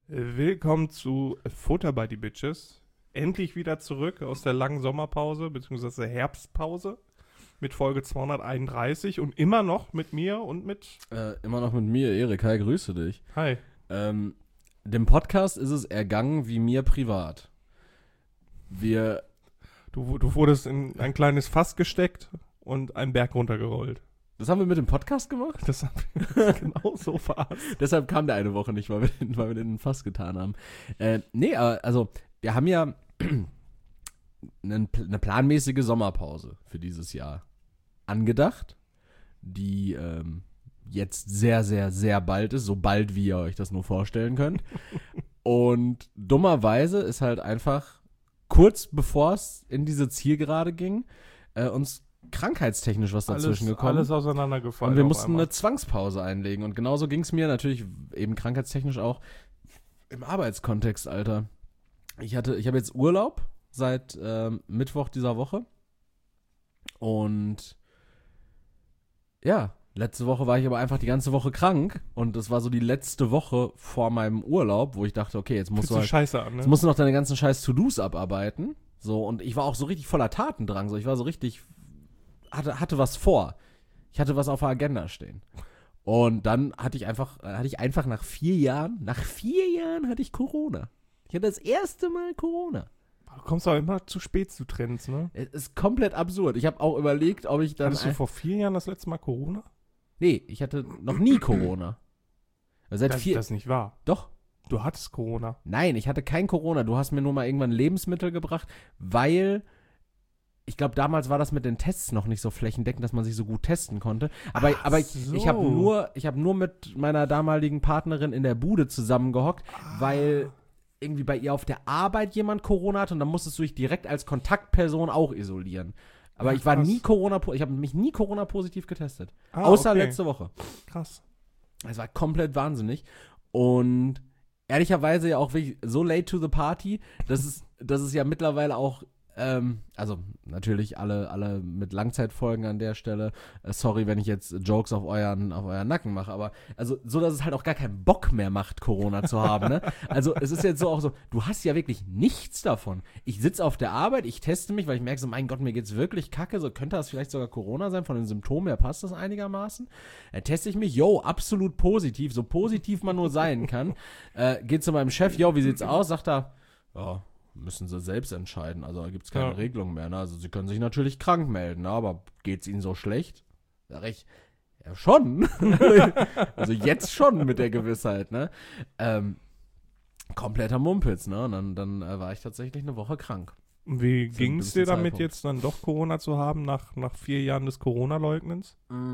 Willkommen zu Futter by the Bitches. Endlich wieder zurück aus der langen Sommerpause bzw. Herbstpause mit Folge 231 und immer noch mit mir und mit... Immer noch mit mir, Erik. Hi, grüße dich. Hi. Dem Podcast ist es ergangen wie mir privat. Du wurdest in ein kleines Fass gesteckt und einen Berg runtergerollt. Das haben wir mit dem Podcast gemacht? Das haben wir genau so verarscht. Deshalb kam der eine Woche nicht, weil wir den Fass getan haben. Also wir haben ja eine planmäßige Sommerpause für dieses Jahr angedacht, die jetzt sehr, sehr, sehr bald ist, so bald wie ihr euch das nur vorstellen könnt. Und dummerweise ist halt einfach kurz bevor es in diese Zielgerade ging, uns krankheitstechnisch was dazwischen gekommen. Alles auseinandergefallen. Und wir mussten eine Zwangspause einlegen. Und genauso ging es mir natürlich eben krankheitstechnisch auch im Arbeitskontext, Alter. Ich habe jetzt Urlaub seit Mittwoch dieser Woche. Und ja, letzte Woche war ich aber einfach die ganze Woche krank. Und das war so die letzte Woche vor meinem Urlaub, wo ich dachte, okay, jetzt musst du scheiße an, ne? Jetzt musst du noch deine ganzen scheiß To-Dos abarbeiten. So, und ich war auch so richtig voller Tatendrang. So, ich war so richtig, hatte was vor. Ich hatte was auf der Agenda stehen. Und dann hatte ich einfach nach 4 Jahren hatte ich Corona. Ich hatte das erste Mal Corona. Du kommst auch immer zu spät zu Trends, ne? Es ist komplett absurd. Ich habe auch überlegt, ob ich dann... Hattest du vor 4 Jahren das letzte Mal Corona? Nee, ich hatte noch nie Corona. Das ist nicht wahr. Doch. Du hattest Corona. Nein, ich hatte kein Corona. Du hast mir nur mal irgendwann Lebensmittel gebracht, weil ich glaube, damals war das mit den Tests noch nicht so flächendeckend, dass man sich so gut testen konnte. Aber ich habe nur mit meiner damaligen Partnerin in der Bude zusammengehockt, weil irgendwie bei ihr auf der Arbeit jemand Corona hatte und dann musstest du dich direkt als Kontaktperson auch isolieren. Aber ich habe mich nie Corona-positiv getestet. Außer letzte Woche. Krass. Es war komplett wahnsinnig. Und ehrlicherweise ja auch wirklich so late to the party, dass es ja mittlerweile auch, also natürlich alle mit Langzeitfolgen an der Stelle, sorry, wenn ich jetzt Jokes auf euren Nacken mache, aber also so, dass es halt auch gar keinen Bock mehr macht, Corona zu haben, ne? Also es ist jetzt so auch so, du hast ja wirklich nichts davon. Ich sitze auf der Arbeit, ich teste mich, weil ich merke so, mein Gott, mir geht's wirklich kacke, so könnte das vielleicht sogar Corona sein, von den Symptomen her passt das einigermaßen. Dann teste ich mich, absolut positiv, so positiv man nur sein kann. Geht zu meinem Chef, wie sieht's aus? Sagt er, ja, müssen sie selbst entscheiden. Also da gibt es keine Regelung mehr. Ne? Also sie können sich natürlich krank melden, ne? Aber geht es ihnen so schlecht? Sag ich, ja schon. Also jetzt schon mit der Gewissheit. Ne? Kompletter Mumpitz. Ne? Und dann war ich tatsächlich eine Woche krank. Und wie ging es dir damit, jetzt dann doch Corona zu haben, nach 4 Jahren des Corona-Leugnens?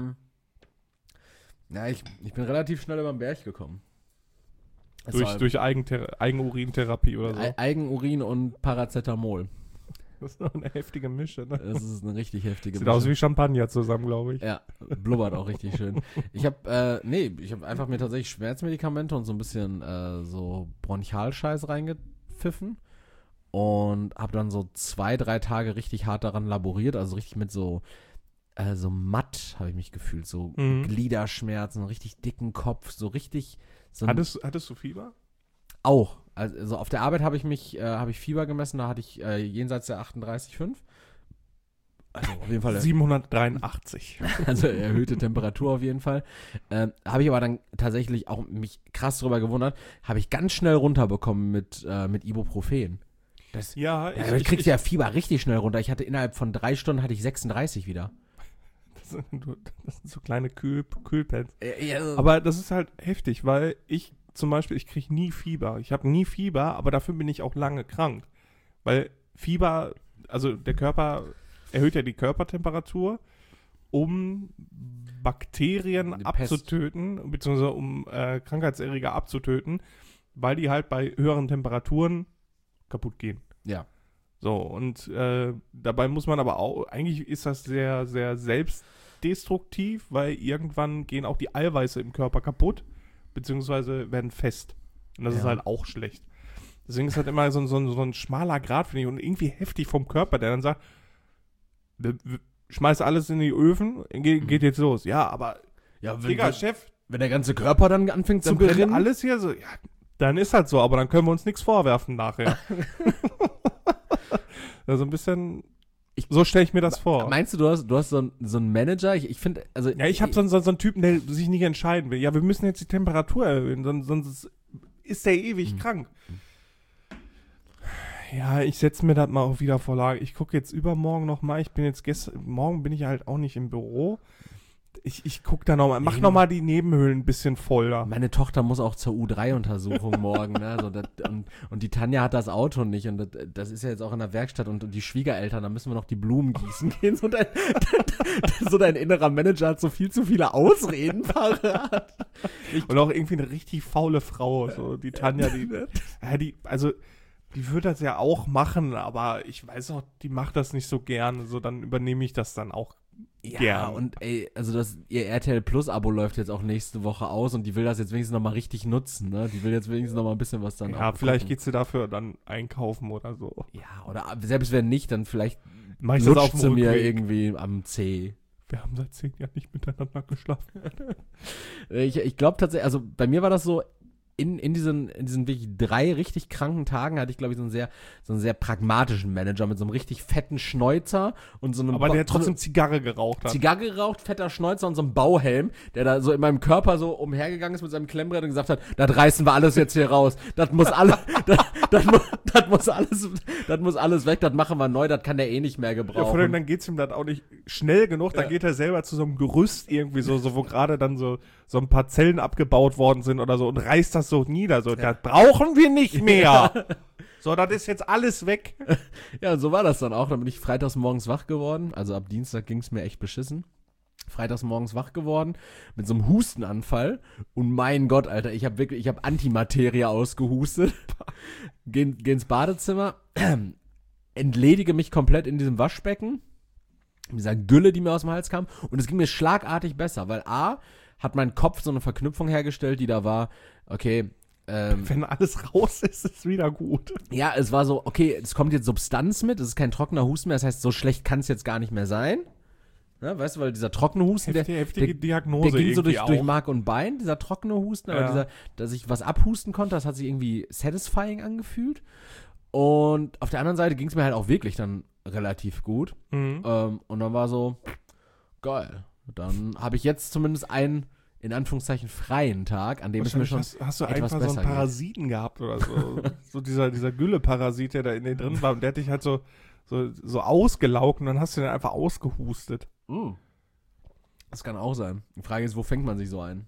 Ja, ich bin relativ schnell über den Berg gekommen. Durch Eigenurintherapie oder so? Eigenurin und Paracetamol. Das ist doch eine heftige Mische, ne? Das ist eine richtig heftige Sieht Mische. aus wie Champagner zusammen, glaube ich. Ja, blubbert auch richtig schön. Ich habe einfach mir tatsächlich Schmerzmedikamente und so ein bisschen so Bronchialscheiß reingepfiffen und habe dann so 2-3 Tage richtig hart daran laboriert, also richtig mit so matt habe ich mich gefühlt, so Gliederschmerzen, einen richtig dicken Kopf, so richtig... Hattest du Fieber? Auch. Also auf der Arbeit habe ich Fieber gemessen, da hatte ich jenseits der 38,5. Also auf jeden Fall 783. Also erhöhte Temperatur auf jeden Fall. Habe ich aber dann tatsächlich auch mich krass drüber gewundert, habe ich ganz schnell runterbekommen mit Ibuprofen. Du kriegst ja Fieber richtig schnell runter. Ich hatte innerhalb von 3 Stunden hatte ich 36 wieder. Das sind so kleine Kühlpads. Ja. Aber das ist halt heftig, weil ich zum Beispiel, ich kriege nie Fieber. Ich habe nie Fieber, aber dafür bin ich auch lange krank. Weil Fieber, also der Körper erhöht ja die Körpertemperatur, um Bakterien abzutöten, beziehungsweise um Krankheitserreger abzutöten, weil die halt bei höheren Temperaturen kaputt gehen. Ja. So, und dabei muss man aber auch, eigentlich ist das sehr, sehr selbstdestruktiv, weil irgendwann gehen auch die Eiweiße im Körper kaputt, beziehungsweise werden fest. Und das ist halt auch schlecht. Deswegen ist halt immer so ein schmaler Grat, finde ich, und irgendwie heftig vom Körper, der dann sagt, schmeiß alles in die Öfen, geht jetzt los. Ja, aber, ja, Digga, Chef. Wenn der ganze Körper dann anfängt zu brennt brennen. alles hier so, ja, Dann ist halt so, aber dann können wir uns nichts vorwerfen nachher. Also ein bisschen, so stelle ich mir das vor. Meinst du, du hast so einen Manager? Ich finde, also... Ja, ich habe so einen Typen, der sich nicht entscheiden will. Ja, wir müssen jetzt die Temperatur erhöhen, sonst ist der ewig krank. Ja, ich setze mir das mal auf Wiedervorlage. Ich gucke jetzt übermorgen nochmal. Morgen bin ich halt auch nicht im Büro. Ich gucke da nochmal, mach nochmal die Nebenhöhlen ein bisschen voller. Meine Tochter muss auch zur U3-Untersuchung morgen, ne? Also und die Tanja hat das Auto nicht und das ist ja jetzt auch in der Werkstatt und die Schwiegereltern, da müssen wir noch die Blumen gießen gehen. So dein innerer Manager hat so viel zu viele Ausreden parat. Und auch irgendwie eine richtig faule Frau, so die Tanja, die würde das ja auch machen, aber ich weiß auch, die macht das nicht so gern, so dann übernehme ich das dann auch. Ja, und also ihr RTL Plus Abo läuft jetzt auch nächste Woche aus und die will das jetzt wenigstens nochmal richtig nutzen, ne? Die will jetzt wenigstens nochmal ein bisschen was dann Ja, vielleicht geht sie dafür dann einkaufen oder so. Ja, oder selbst wenn nicht, dann vielleicht mach ich das auf sie mir irgendwie am C. Wir haben seit 10 Jahren nicht miteinander geschlafen. Ich glaube tatsächlich, also bei mir war das so, in diesen wirklich 3 richtig kranken Tagen hatte ich, glaube ich, so einen sehr pragmatischen Manager mit so einem richtig fetten Schnäuzer und so einem... Aber der trotzdem Zigarre geraucht hat. Zigarre geraucht, fetter Schnäuzer und so einem Bauhelm, der da so in meinem Körper so umhergegangen ist mit seinem Klemmbrett und gesagt hat, das reißen wir alles jetzt hier raus. Das muss alles, das muss alles weg, das machen wir neu, das kann der eh nicht mehr gebrauchen. Ja, vor allem dann geht's ihm dann auch nicht schnell genug, dann geht er selber zu so einem Gerüst irgendwie so wo gerade dann so ein paar Zellen abgebaut worden sind oder so und reißt das so nieder, so, das brauchen wir nicht mehr. So, das ist jetzt alles weg. Ja, und so war das dann auch. Dann bin ich freitags morgens wach geworden. Also ab Dienstag ging es mir echt beschissen. Freitags morgens wach geworden mit so einem Hustenanfall. Und mein Gott, Alter, ich habe Antimaterie ausgehustet. Geh ins Badezimmer, entledige mich komplett in diesem Waschbecken. Mit dieser Gülle, die mir aus dem Hals kam. Und es ging mir schlagartig besser, weil A, hat mein Kopf so eine Verknüpfung hergestellt, die da war, okay, wenn alles raus ist, ist es wieder gut. Ja, es war so, okay, es kommt jetzt Substanz mit, es ist kein trockener Husten mehr, das heißt, so schlecht kann es jetzt gar nicht mehr sein. Ja, weißt du, weil dieser trockene Husten, heftige Diagnose der ging so durch Mark und Bein, dieser trockene Husten, aber dass ich was abhusten konnte, das hat sich irgendwie satisfying angefühlt. Und auf der anderen Seite ging es mir halt auch wirklich dann relativ gut. Und dann war so, geil. Dann habe ich jetzt zumindest einen, in Anführungszeichen, freien Tag, an dem es mir schon hast du etwas einfach besser so einen Parasiten gehabt oder so. So dieser Gülle-Parasit, der da in dir drin war und der hat dich halt so ausgelaugt und dann hast du den einfach ausgehustet. Das kann auch sein. Die Frage ist, wo fängt man sich so ein?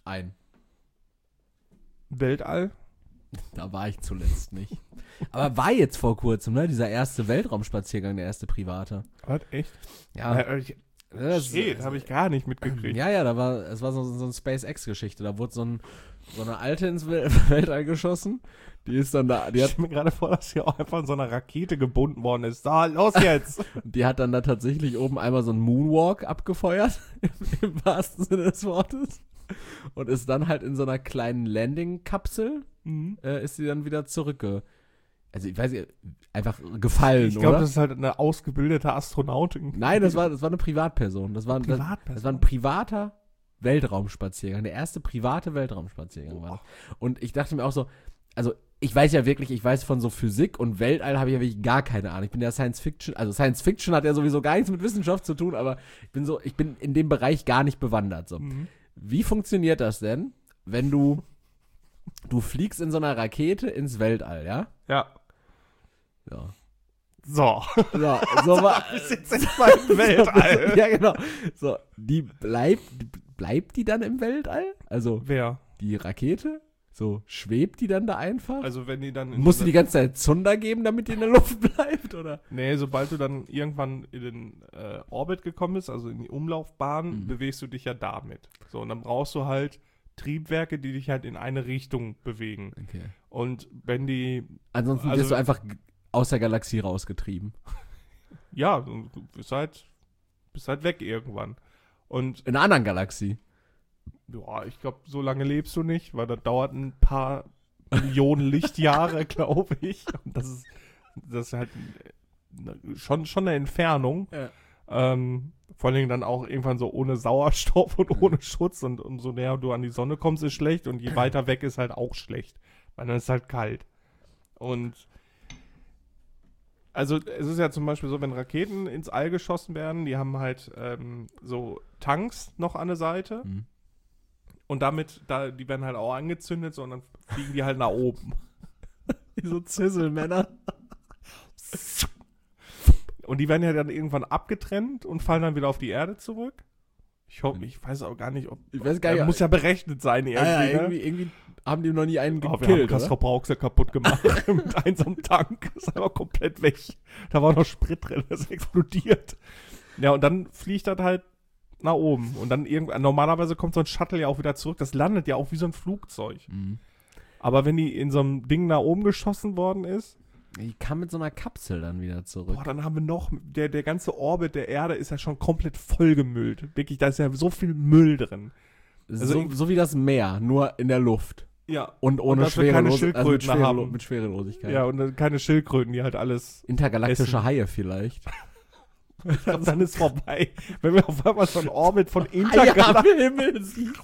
Weltall? Da war ich zuletzt nicht. Aber war jetzt vor kurzem, ne? Dieser erste Weltraumspaziergang, der erste private. Was, echt? Ja. Shit, habe ich gar nicht mitgekriegt. Ja, es war so eine SpaceX-Geschichte. Da wurde so eine Alte ins Weltall geschossen. Die ist dann da. Ich stelle mir gerade vor, dass hier auch einfach in so einer Rakete gebunden worden ist. So, los jetzt! Die hat dann da tatsächlich oben einmal so einen Moonwalk abgefeuert, im wahrsten Sinne des Wortes. Und ist dann halt in so einer kleinen Landing-Kapsel, ist sie dann wieder also ich weiß nicht, einfach gefallen, Ich glaube, das ist halt eine ausgebildete Astronautin. Nein, das war eine Privatperson. Das war ein privater Weltraumspaziergang. Der erste private Weltraumspaziergang war das. Und ich dachte mir auch so, also ich weiß von so Physik und Weltall habe ich ja wirklich gar keine Ahnung. Ich bin ja Science Fiction, also Science Fiction hat ja sowieso gar nichts mit Wissenschaft zu tun, aber ich bin in dem Bereich gar nicht bewandert. So. Wie funktioniert das denn, wenn du fliegst in so einer Rakete ins Weltall, ja? Ja. Ja. So. Ja, so war. Du bist jetzt erstmal im Weltall. Ja, genau. So, bleibt die dann im Weltall? Also. Wer? Die Rakete? So, schwebt die dann da einfach? Also, wenn die dann. Muss die ganze Zeit Zunder geben, damit die in der Luft bleibt, oder? Nee, sobald du dann irgendwann in den Orbit gekommen bist, also in die Umlaufbahn, bewegst du dich ja damit. So, und dann brauchst du halt Triebwerke, die dich halt in eine Richtung bewegen. Okay. Und wenn die. Ansonsten wirst du einfach aus der Galaxie rausgetrieben. Ja, du bist halt weg irgendwann. Und in einer anderen Galaxie. Ja, ich glaube, so lange lebst du nicht, weil das dauert ein paar Millionen Lichtjahre, glaube ich. Und das ist halt schon eine Entfernung. Ja. Vor allen Dingen dann auch irgendwann so ohne Sauerstoff und ohne Schutz. Und umso näher du an die Sonne kommst, ist schlecht. Und je weiter weg ist halt auch schlecht. weil dann ist es halt kalt. Und also es ist ja zum Beispiel so, wenn Raketen ins All geschossen werden, die haben halt so Tanks noch an der Seite und die werden halt auch angezündet, so, und dann fliegen die halt nach oben. Wie so Zisselmänner. Und die werden ja dann irgendwann abgetrennt und fallen dann wieder auf die Erde zurück. Ich weiß auch gar nicht, ob. Ich weiß gar nicht. Muss ja berechnet sein irgendwie. Irgendwie haben die noch nie einen Wir haben gekillt, Kastrop Rauxel ja kaputt gemacht mit einem Tank. Das ist aber komplett weg. Da war noch Sprit drin, das ist explodiert. Ja, und dann fliegt das halt nach oben. Und dann normalerweise kommt so ein Shuttle ja auch wieder zurück. Das landet ja auch wie so ein Flugzeug. Mhm. Aber wenn die in so einem Ding nach oben geschossen worden ist, Die kam mit so einer Kapsel dann wieder zurück. boah, dann haben wir noch, der ganze Orbit der Erde ist ja schon komplett vollgemüllt. Wirklich, da ist ja so viel Müll drin. Also so wie das Meer, nur in der Luft. Ja. Und ohne dass wir keine Schwerelosigkeit. Schildkröten haben. Mit Schwerelosigkeit. Ja, und dann keine Schildkröten, die halt alles. Intergalaktische essen. Haie vielleicht. Dann ist vorbei. Wenn wir auf einmal so einen Orbit von Haie am Intergalaktik. Himmel siehst.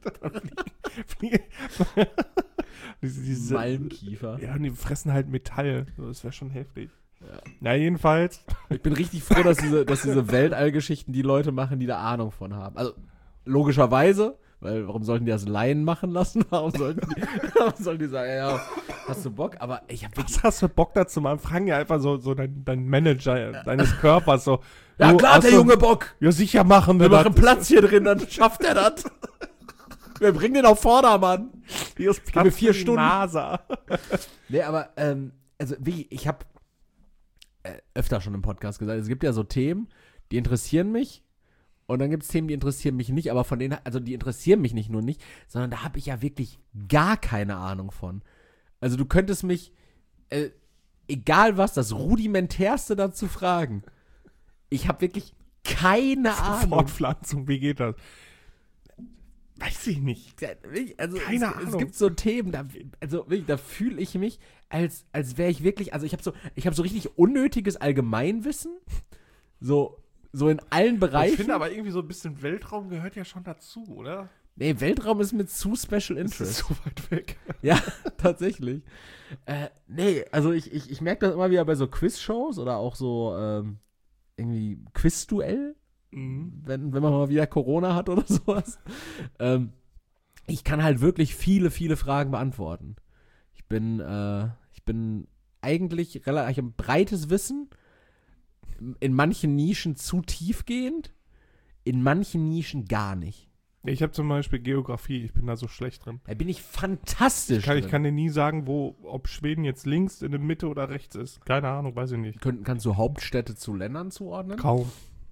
diese Malmkiefer. Ja, und die fressen halt Metall. So, das wäre schon heftig. Ja. Na, jedenfalls. Ich bin richtig froh, dass diese Weltallgeschichten die Leute machen, die da Ahnung von haben. Also, logischerweise, weil warum sollten die das Laien machen lassen? Warum sollten die sagen, ja, hast du Bock? Aber ich hab wirklich. Was hast du Bock dazu machen? Fragen ja einfach so dein Manager deines Körpers so. Ja du, klar, hast der du- Junge Bock. Ja, sicher machen Wir wir machen Platz hier drin, dann schafft er das. Wir bringen den auf Vordermann. Hier ist Gib mir 4 für die Stunden. NASA. Nee, aber, also, ich habe öfter schon im Podcast gesagt, es gibt ja so Themen, die interessieren mich. Und dann gibt es Themen, die interessieren mich nicht, aber von denen, also die interessieren mich nicht nur nicht, sondern da habe ich ja wirklich gar keine Ahnung von. Also du könntest mich, egal was, das Rudimentärste dazu fragen. Ich habe wirklich keine Ahnung. Fortpflanzung, wie geht das? Weiß ich nicht. Also Keine es Ahnung. gibt so Themen, da fühle ich mich, als wäre ich wirklich, also ich habe so richtig unnötiges Allgemeinwissen, so in allen Bereichen. Ich finde aber irgendwie so ein bisschen Weltraum gehört ja schon dazu, oder? Nee, Weltraum ist mir zu Special Das ist Interest. so weit weg. Ja, tatsächlich. Nee, also ich merke das immer wieder bei so Quiz-Shows oder auch so irgendwie Quiz-Duell, wenn man mal wieder Corona hat oder sowas. Ich kann halt wirklich viele, viele Fragen beantworten. Ich bin eigentlich ich habe ein breites Wissen, in manchen Nischen zu tiefgehend, in manchen Nischen gar nicht. Ich habe zum Beispiel Geografie, ich bin da so schlecht drin. Da bin ich fantastisch Ich drin. kann dir nie sagen, ob Schweden jetzt links, in der Mitte oder rechts ist. Keine Ahnung, weiß ich nicht. Kannst du Hauptstädte zu Ländern zuordnen? Kaum.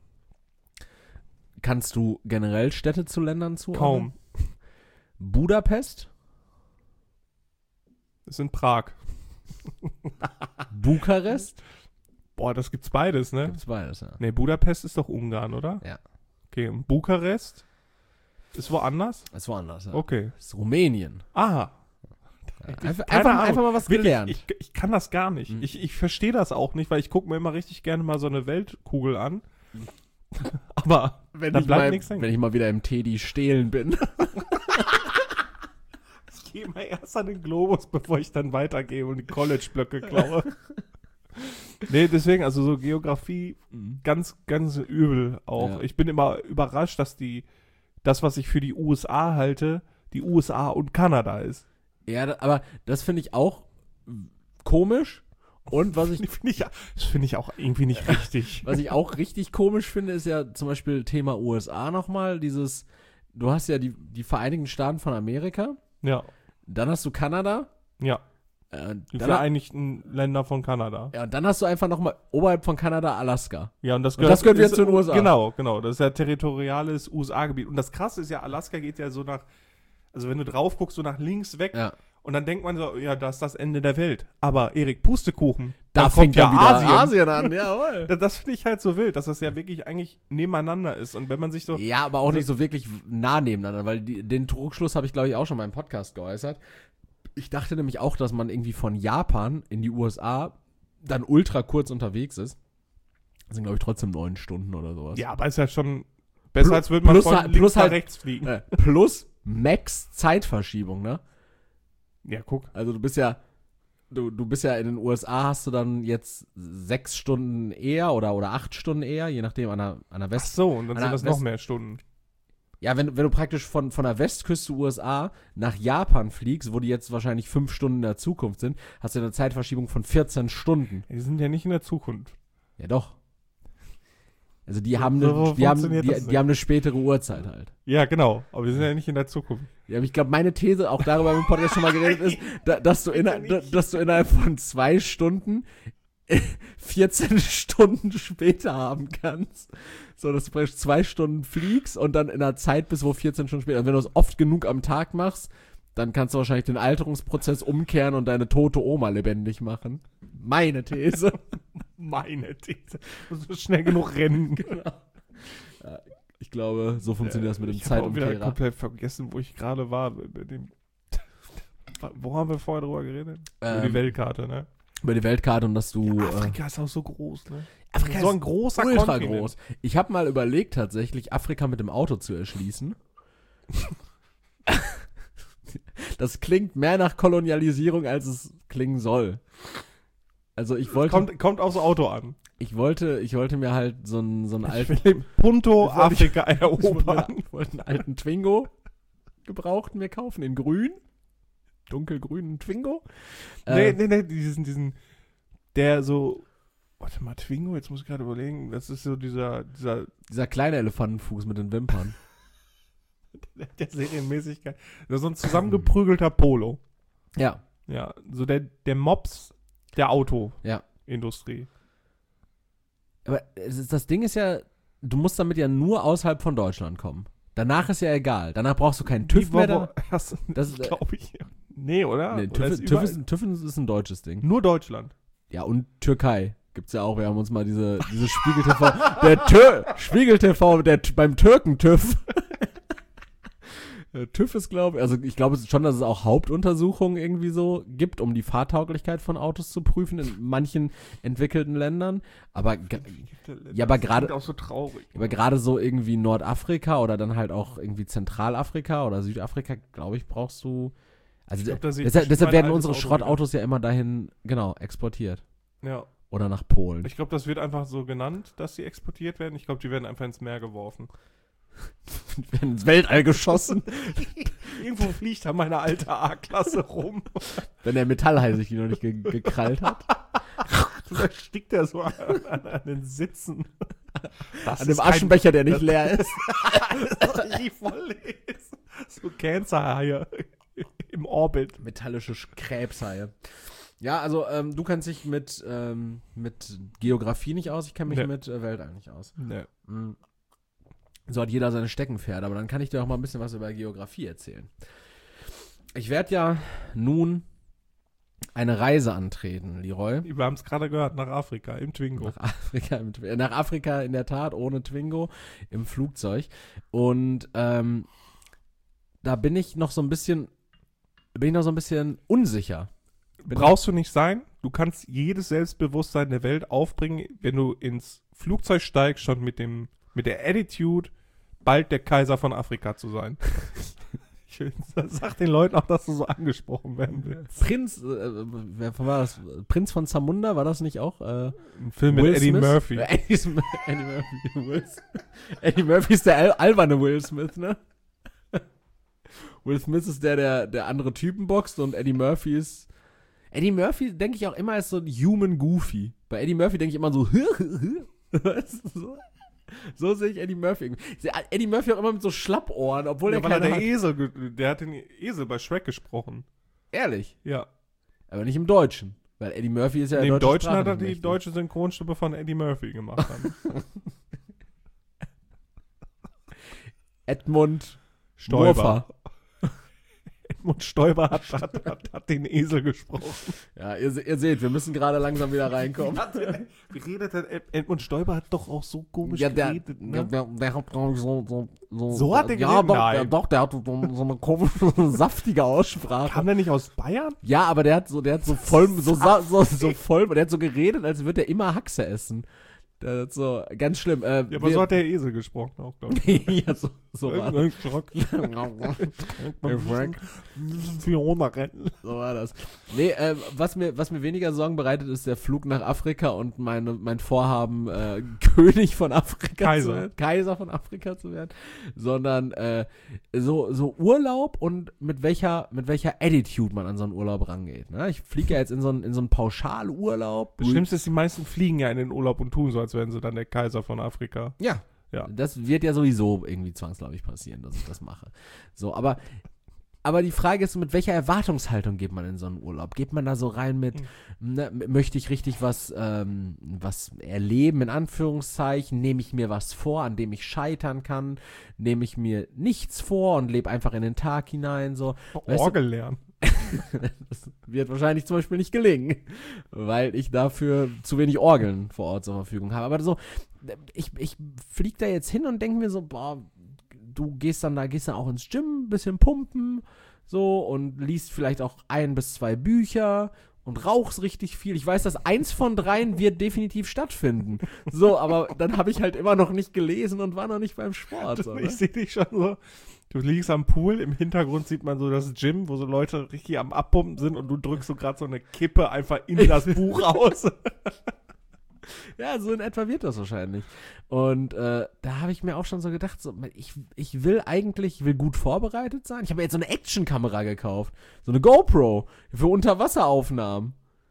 Kannst du generell Städte zu Ländern zuordnen? Kaum. Budapest? Ist in Prag. Bukarest? Boah, das gibt's beides, ne? Gibt's beides, ja. Ne, Budapest ist doch Ungarn, oder? Ja. Okay, und Bukarest ist woanders? Das ist woanders, ja. Okay. Das ist Rumänien. Aha. Ja, keine Ahnung. einfach mal was Wirklich, gelernt. Ich kann das gar nicht. Mhm. Ich verstehe das auch nicht, weil ich gucke mir immer richtig gerne mal so eine Weltkugel an. Aber wenn, da ich bleibt mal, nichts hängen. wenn ich mal wieder im Teddy stehlen bin. Ich gehe mal erst an den Globus, bevor ich dann weitergehe und die College-Blöcke klaue. Nee, deswegen, also so Geografie, ganz, ganz übel auch. Ja. Ich bin immer überrascht, dass das, was ich für die USA halte, die USA und Kanada ist. Ja, aber das finde ich auch komisch. Und was ich Das finde ich auch irgendwie nicht richtig. Was ich auch richtig komisch finde, ist ja zum Beispiel Thema USA nochmal, du hast ja die Vereinigten Staaten von Amerika, Ja, dann hast du Kanada, ja. Die dann, Vereinigten Länder von Kanada. ja, und dann hast du einfach nochmal oberhalb von Kanada Alaska. Ja, und das das gehört wieder ist- zu den USA. Genau. Das ist ja territoriales USA-Gebiet. Und das Krasse ist ja, Alaska geht ja so also wenn du drauf guckst, so nach links weg. Ja. Und dann denkt man so, ja, das ist das Ende der Welt. Aber Erik, Pustekuchen. Da dann fängt ja wieder Asien. an, jawohl. Das finde ich halt so wild, dass das ja wirklich eigentlich nebeneinander ist. Und wenn man sich so, Ja, aber auch nicht so wirklich nah nebeneinander, weil den Trugschluss habe ich, glaube ich, auch schon mal im Podcast geäußert. Ich dachte nämlich auch, dass man irgendwie von Japan in die USA dann ultra kurz unterwegs ist. Das sind, glaube ich, trotzdem 9 Stunden oder sowas. ja, aber ist ja schon besser, als würde man plus von halt- links plus nach halt- rechts fliegen. Plus Max Zeitverschiebung, ne? Ja, guck. Also du bist ja in den USA, hast du dann jetzt 6 Stunden eher oder 8 Stunden eher, je nachdem an der Ach West. so, und dann an sind der das noch mehr Stunden. Ja, wenn du praktisch von der Westküste USA nach Japan fliegst, wo die jetzt wahrscheinlich 5 Stunden in der Zukunft sind, hast du eine Zeitverschiebung von 14 Stunden. Die sind ja nicht in der Zukunft. Ja, doch. Also die So haben funktioniert das nicht. eine spätere Uhrzeit halt. Ja, genau. Aber wir sind ja nicht in der Zukunft. Ja, aber ich glaube, meine These, auch darüber im Podcast schon mal geredet ist, dass du innerhalb von 2 Stunden 14 Stunden später haben kannst. So, dass du praktisch 2 Stunden fliegst und dann in einer Zeit bist, wo 14 Stunden später. Und wenn du es oft genug am Tag machst, dann kannst du wahrscheinlich den Alterungsprozess umkehren und deine tote Oma lebendig machen. Meine These. Meine These. Du musst schnell genug rennen. Genau. Ja, ich glaube, so funktioniert das mit dem Ich habe auch wieder Zeitumkehrer. komplett vergessen, wo ich gerade war. Wo haben wir vorher drüber geredet? Über die Weltkarte, ne? Über die Weltkarte und dass du... Afrika ist auch so groß, ne? Afrika so ist ein großer ultra Kontinent. groß. Ich habe mal überlegt, tatsächlich Afrika mit dem Auto zu erschließen. Das klingt mehr nach Kolonialisierung, als es klingen soll. Also ich wollte... Kommt aufs Auto an. Ich wollte mir halt so einen alten... Ich will den Punto Ich wollte- Afrika erobern. Ich wollte einen alten Twingo gebrauchten mir kaufen, in grün. Dunkelgrünen Twingo. Nee, diesen, der so, warte mal, Twingo, jetzt muss ich gerade überlegen, das ist so dieser Dieser kleine Elefantenfuß mit den Wimpern. der Serienmäßigkeit, das ist so ein zusammengeprügelter Polo. Ja. Ja, so der Mops der Ja. Autoindustrie. Aber das Ding ist ja, du musst damit ja nur außerhalb von Deutschland kommen. Danach ist ja egal. Danach brauchst du keinen TÜV mehr. Das ist, glaube ich. Nee, oder? nee, Oder ist TÜV ist ein deutsches Ding. nur Deutschland. Ja, und Türkei gibt's ja auch. Wir haben uns mal diese Spiegel-TV, Spiegel-TV, beim Türken-TÜV. TÜV ist, glaube ich, also ich glaube schon, dass es auch Hauptuntersuchungen irgendwie so gibt, um die Fahrtauglichkeit von Autos zu prüfen in manchen entwickelten Ländern. Aber ja, aber Das gerade- klingt auch so traurig. Aber gerade so irgendwie Nordafrika oder dann halt auch irgendwie Zentralafrika oder Südafrika, glaube ich, brauchst du. Also Ich glaub, da sehe ich deshalb bestimmt mein werden altes unsere Auto Schrottautos ja immer dahin, genau, exportiert. Ja. Oder nach Polen. Ich glaube, das wird einfach so genannt, dass sie exportiert werden. Ich glaube, die werden einfach ins Meer geworfen. werden ins Weltall geschossen, Irgendwo fliegt da meine alte A-Klasse rum. wenn der Metallhai sich noch nicht gekrallt hat. Da stickt er so an den Sitzen. Das An dem ist kein- Aschenbecher, der nicht leer ist. das richtig voll ist. So Cancer-Haie im Orbit. Metallische Krebshaie. Ja, also du kennst dich mit Geografie nicht aus, ich kenne mich Nee. mit Weltall nicht aus. Ne. Mhm. So hat jeder seine Steckenpferde, aber dann kann ich dir auch mal ein bisschen was über Geografie erzählen. Ich werde ja nun eine Reise antreten, Leroy. Wir haben es gerade gehört, nach Afrika, im Twingo. Nach Afrika in der Tat, ohne Twingo, im Flugzeug. Und da bin ich noch so ein bisschen unsicher. Brauchst du nicht sein. Du kannst jedes Selbstbewusstsein der Welt aufbringen, wenn du ins Flugzeug steigst, schon mit der Attitude, bald der Kaiser von Afrika zu sein. Ich sag den Leuten auch, dass du so angesprochen werden willst. Prinz, wer war das? Prinz von Zamunda, war das nicht auch? Ein Film mit Will Eddie Smith? Murphy. Eddie Murphy ist der alberne Will Smith, ne? Will Smith ist der andere Typen boxt und Eddie Murphy, denke ich auch immer, ist so ein Human Goofy. Bei Eddie Murphy denke ich immer so, weißt du, so sehe ich Eddie Murphy. Ich sehe Eddie Murphy auch immer mit so Schlappohren, obwohl Ja, er weil er keine der hat den Esel bei Shrek gesprochen. Ehrlich. Ja. Aber nicht im Deutschen. Weil Eddie Murphy ist ja Im der Deutschen hat er die deutsche Synchronstimme von Eddie Murphy gemacht. Edmund Stoiber. Edmund Stoiber hat den Esel gesprochen. Ja, ihr seht, wir müssen gerade langsam wieder reinkommen. Wie redet denn Edmund Stoiber hat doch auch so komisch Ja, geredet, ne? der hat, glaube ich, so. So hat er ja, geredet? doch, Nein. der hat so eine komische, saftige Aussprache. Kam der nicht aus Bayern? Ja, aber der hat so voll, voll, der hat so geredet, als würde er immer Haxe essen. Der hat so, ganz schlimm. Ja, aber so hat der Esel gesprochen auch, glaube ich. ja, So war das. So war das. Nee, was mir weniger Sorgen bereitet, ist der Flug nach Afrika und mein Vorhaben, König von Afrika zu werden. Kaiser von Afrika zu werden. Sondern so Urlaub und mit welcher Attitude man an so einen Urlaub rangeht. Ne? Ich fliege ja jetzt in so einen Pauschalurlaub. Das Schlimmste ist, die meisten fliegen ja in den Urlaub und tun so, als wären sie dann der Kaiser von Afrika. Ja. Das wird ja sowieso irgendwie zwangsläufig passieren, dass ich das mache. So, aber die Frage ist, mit welcher Erwartungshaltung geht man in so einen Urlaub? Geht man da so rein mit, möchte ich richtig was erleben, in Anführungszeichen? Nehme ich mir was vor, an dem ich scheitern kann? Nehme ich mir nichts vor und lebe einfach in den Tag hinein? So, Orgel lernen. Das wird wahrscheinlich zum Beispiel nicht gelingen, weil ich dafür zu wenig Orgeln vor Ort zur Verfügung habe. Aber so, ich fliege da jetzt hin und denke mir so, boah, du gehst dann auch ins Gym, ein bisschen pumpen, so, und liest vielleicht auch 1 bis 2 Bücher und rauchst richtig viel. Ich weiß, dass 1 von 3 wird definitiv stattfinden. So, aber dann habe ich halt immer noch nicht gelesen und war noch nicht beim Sport. So, ne? Ich sehe dich schon so. Du liegst am Pool, im Hintergrund sieht man so das Gym, wo so Leute richtig am Abpumpen sind und du drückst so gerade so eine Kippe einfach in das Buch aus. Ja, so in etwa wird das wahrscheinlich. Und da habe ich mir auch schon so gedacht, so, ich will gut vorbereitet sein. Ich habe mir jetzt so eine Actionkamera gekauft. So eine GoPro für Unterwasseraufnahmen.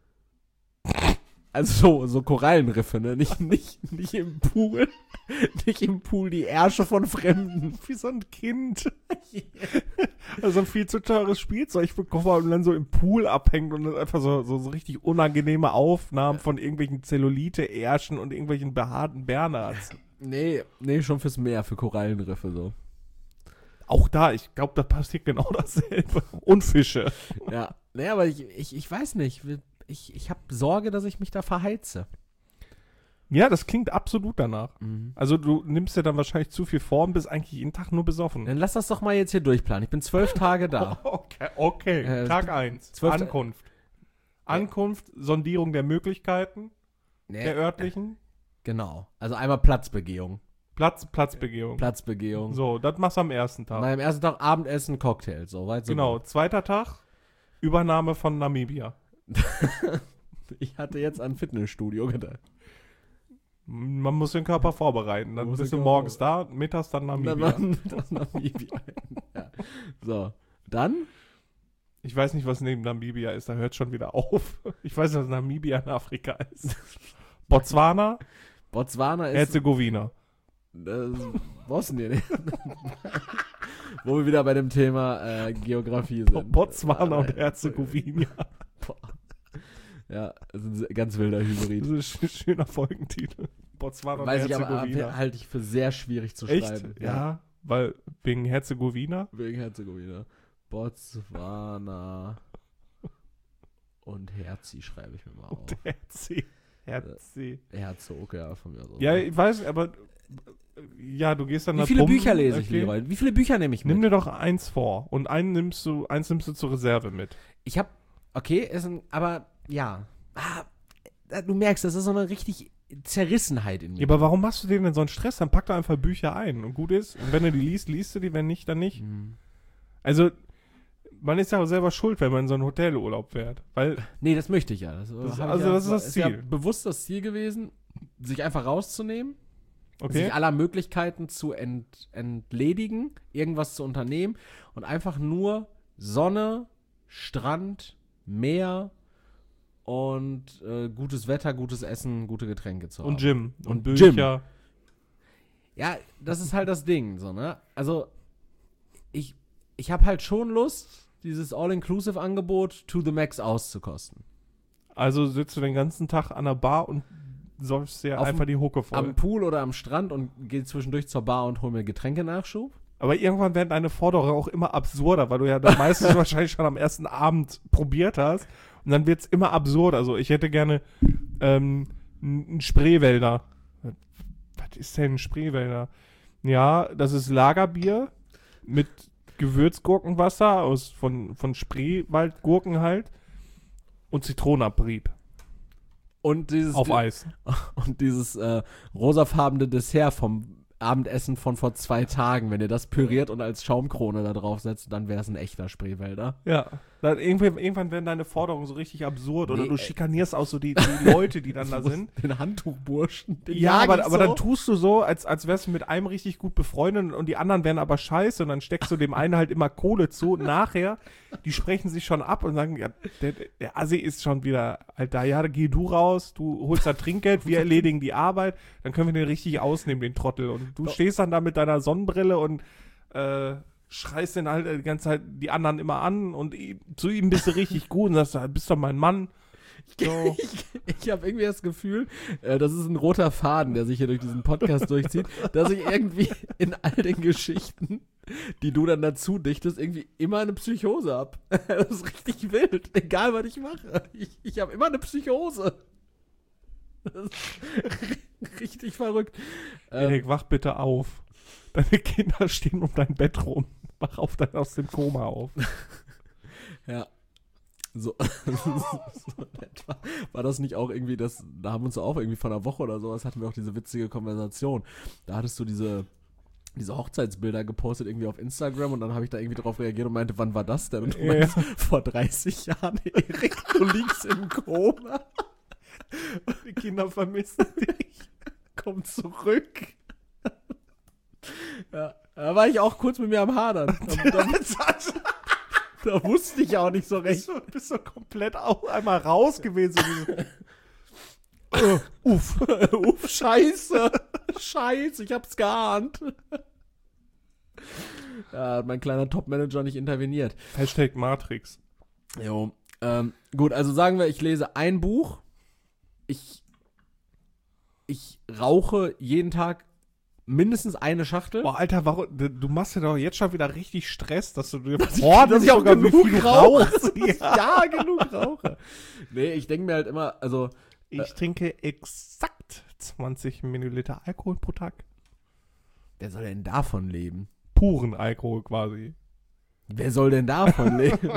Also so Korallenriffe, ne? Nicht im Pool. Nicht im Pool die Ärsche von Fremden. Wie so ein Kind. Also ein viel zu teures Spielzeug bekommen und dann so im Pool abhängt und dann einfach so richtig unangenehme Aufnahmen von irgendwelchen Zellulite-Ärschen und irgendwelchen behaarten Bernards. Nee, schon fürs Meer, für Korallenriffe so. Auch da, ich glaube, da passiert genau dasselbe. Und Fische. Ja, nee, aber ich weiß nicht. Ich habe Sorge, dass ich mich da verheize. Ja, das klingt absolut danach. Mhm. Also du nimmst ja dann wahrscheinlich zu viel vor und bist eigentlich jeden Tag nur besoffen. Dann lass das doch mal jetzt hier durchplanen. Ich bin 12 Tage da. Okay. Tag 1. Ankunft. Ankunft, Sondierung der Möglichkeiten der örtlichen. Genau. Also einmal Platzbegehung. Platzbegehung. Platzbegehung. So, das machst du am ersten Tag. Und am ersten Tag Abendessen, Cocktails. So weit so genau, gut. Zweiter Tag, Übernahme von Namibia. Ich hatte jetzt an Fitnessstudio gedacht. Man muss den Körper vorbereiten. Dann bist du morgens da, mittags dann Namibia. Ja. So, dann? Ich weiß nicht, was neben Namibia ist. Da hört schon wieder auf. Ich weiß nicht, was Namibia in Afrika ist. Botswana ist... Herzegowina. Bosnien. Wo wir wieder bei dem Thema Geografie sind. Botswana und Herzegowina. Ja, das ist ein ganz wilder Hybrid. Das ist ein schöner Folgentitel. Botswana und Herzegowina. Weiß ich aber, halte ich für sehr schwierig zu schreiben. Echt? Ja, weil wegen Herzegowina? Wegen Herzegowina. Botswana und Herzi schreibe ich mir mal auf. Und Herzi. Herzog, ja, von mir aus. Ja, ich weiß, aber ja, du gehst dann Wie viele Bücher lese ich, Leroy? Wie viele Bücher nehme ich mit? Nimm dir doch 1 vor und eins nimmst du zur Reserve mit. Ich habe, okay, aber ja. Du merkst, das ist so eine richtig Zerrissenheit in mir. Ja, aber warum machst du dir denn so einen Stress? Dann pack doch einfach Bücher ein und gut ist. Und wenn du die liest, liest du die, wenn nicht, dann nicht. Mhm. Also, man ist ja auch selber schuld, wenn man in so einen Hotelurlaub fährt. Weil nee, das möchte ich ja. Das ist das Ziel. Ja bewusst das Ziel gewesen, sich einfach rauszunehmen, okay. sich aller Möglichkeiten zu entledigen, irgendwas zu unternehmen und einfach nur Sonne, Strand, Meer und gutes Wetter, gutes Essen, gute Getränke zu haben. Und Gym. Und Bücher. Gym. Ja, das ist halt das Ding, so, ne? Also, ich habe halt schon Lust, dieses All-Inclusive-Angebot to the max auszukosten. Also sitzt du den ganzen Tag an der Bar und säufst dir einfach die Hucke voll. Am Pool oder am Strand und geh zwischendurch zur Bar und hol mir Getränkenachschub. Aber irgendwann werden deine Forderungen auch immer absurder, weil du ja das meistens wahrscheinlich schon am ersten Abend probiert hast. Und dann wird es immer absurder. Also ich hätte gerne einen Spreewälder. Was ist denn ein Spreewälder? Ja, das ist Lagerbier mit Gewürzgurkenwasser von Spreewaldgurken halt und Zitronenabrieb. Und dieses auf Eis. Und dieses rosafarbene Dessert vom Abendessen von vor 2 Tagen. Wenn ihr das püriert und als Schaumkrone da drauf setzt, dann wäre es ein echter Spreewälder. Ja. Dann irgendwann werden deine Forderungen so richtig absurd oder Nee, du schikanierst auch so die Leute, die dann da sind. Den Handtuchburschen. Den Ja, jag ich aber so. dann tust du so, als wärst du mit einem richtig gut befreundet und die anderen wären aber scheiße und dann steckst du dem einen halt immer Kohle zu und nachher, die sprechen sich schon ab und sagen, ja, der Assi ist schon wieder halt da, ja, dann geh du raus, du holst da Trinkgeld, wir erledigen die Arbeit, dann können wir den richtig ausnehmen, den Trottel. Und du stehst dann da mit deiner Sonnenbrille und schreist dann halt die ganze Zeit die anderen immer an und zu ihm bist du richtig gut und sagst, bist doch mein Mann. So. Ich habe irgendwie das Gefühl, das ist ein roter Faden, der sich hier durch diesen Podcast durchzieht, dass ich irgendwie in all den Geschichten, die du dann dazu dichtest, irgendwie immer eine Psychose hab. Das ist richtig wild, egal was ich mache. Ich habe immer eine Psychose. Das ist richtig verrückt. Erik, wach bitte auf. Deine Kinder stehen um dein Bett rum. Wach auf aus dem Koma auf. Ja. So etwa. War das nicht auch irgendwie, da haben wir uns auch irgendwie vor einer Woche oder sowas, hatten wir auch diese witzige Konversation. Da hattest du diese Hochzeitsbilder gepostet irgendwie auf Instagram und dann habe ich da irgendwie drauf reagiert und meinte, wann war das denn? Und du meinst, vor 30 Jahren, Erik, du liegst im Koma. Die Kinder vermissen dich. Komm zurück. Ja, da war ich auch kurz mit mir am Hadern. Da wusste ich auch nicht so recht. Bist du komplett auch einmal raus gewesen. Uff, scheiße. Scheiße, ich hab's geahnt. Ja, hat mein kleiner Top-Manager nicht interveniert. Hashtag Matrix. Jo. Gut, also sagen wir, ich lese ein Buch. Ich rauche jeden Tag mindestens eine Schachtel. Boah, Alter, warum, du machst ja doch jetzt schon wieder richtig Stress, dass du dir dass ich auch sogar, wie genug viel du rauche. rauchst. Ja, genug rauche. Nee, ich denke mir halt immer, also Ich trinke exakt 20 Milliliter Alkohol pro Tag. wer soll denn davon leben? Puren Alkohol quasi. Wer soll denn davon leben?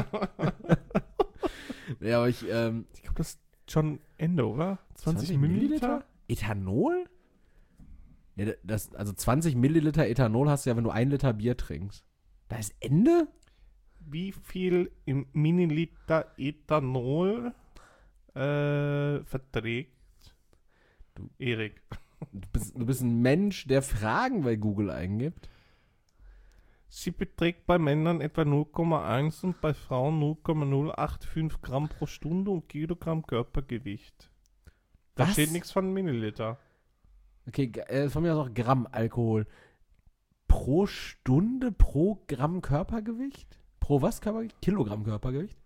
Ja, aber ich glaube, das ist schon Ende, oder? 20 Milliliter? Ethanol? Ja, also 20 Milliliter Ethanol hast du ja, wenn du 1 Liter Bier trinkst. Da ist Ende? Wie viel im Milliliter Ethanol verträgt Erik? Du bist ein Mensch, der Fragen bei Google eingibt. Sie beträgt bei Männern etwa 0,1 und bei Frauen 0,085 Gramm pro Stunde und Kilogramm Körpergewicht. Da Was? steht nichts von Milliliter. Okay, von mir aus auch Gramm Alkohol. Pro Stunde, pro Gramm Körpergewicht? Pro was Körpergewicht? Kilogramm Körpergewicht?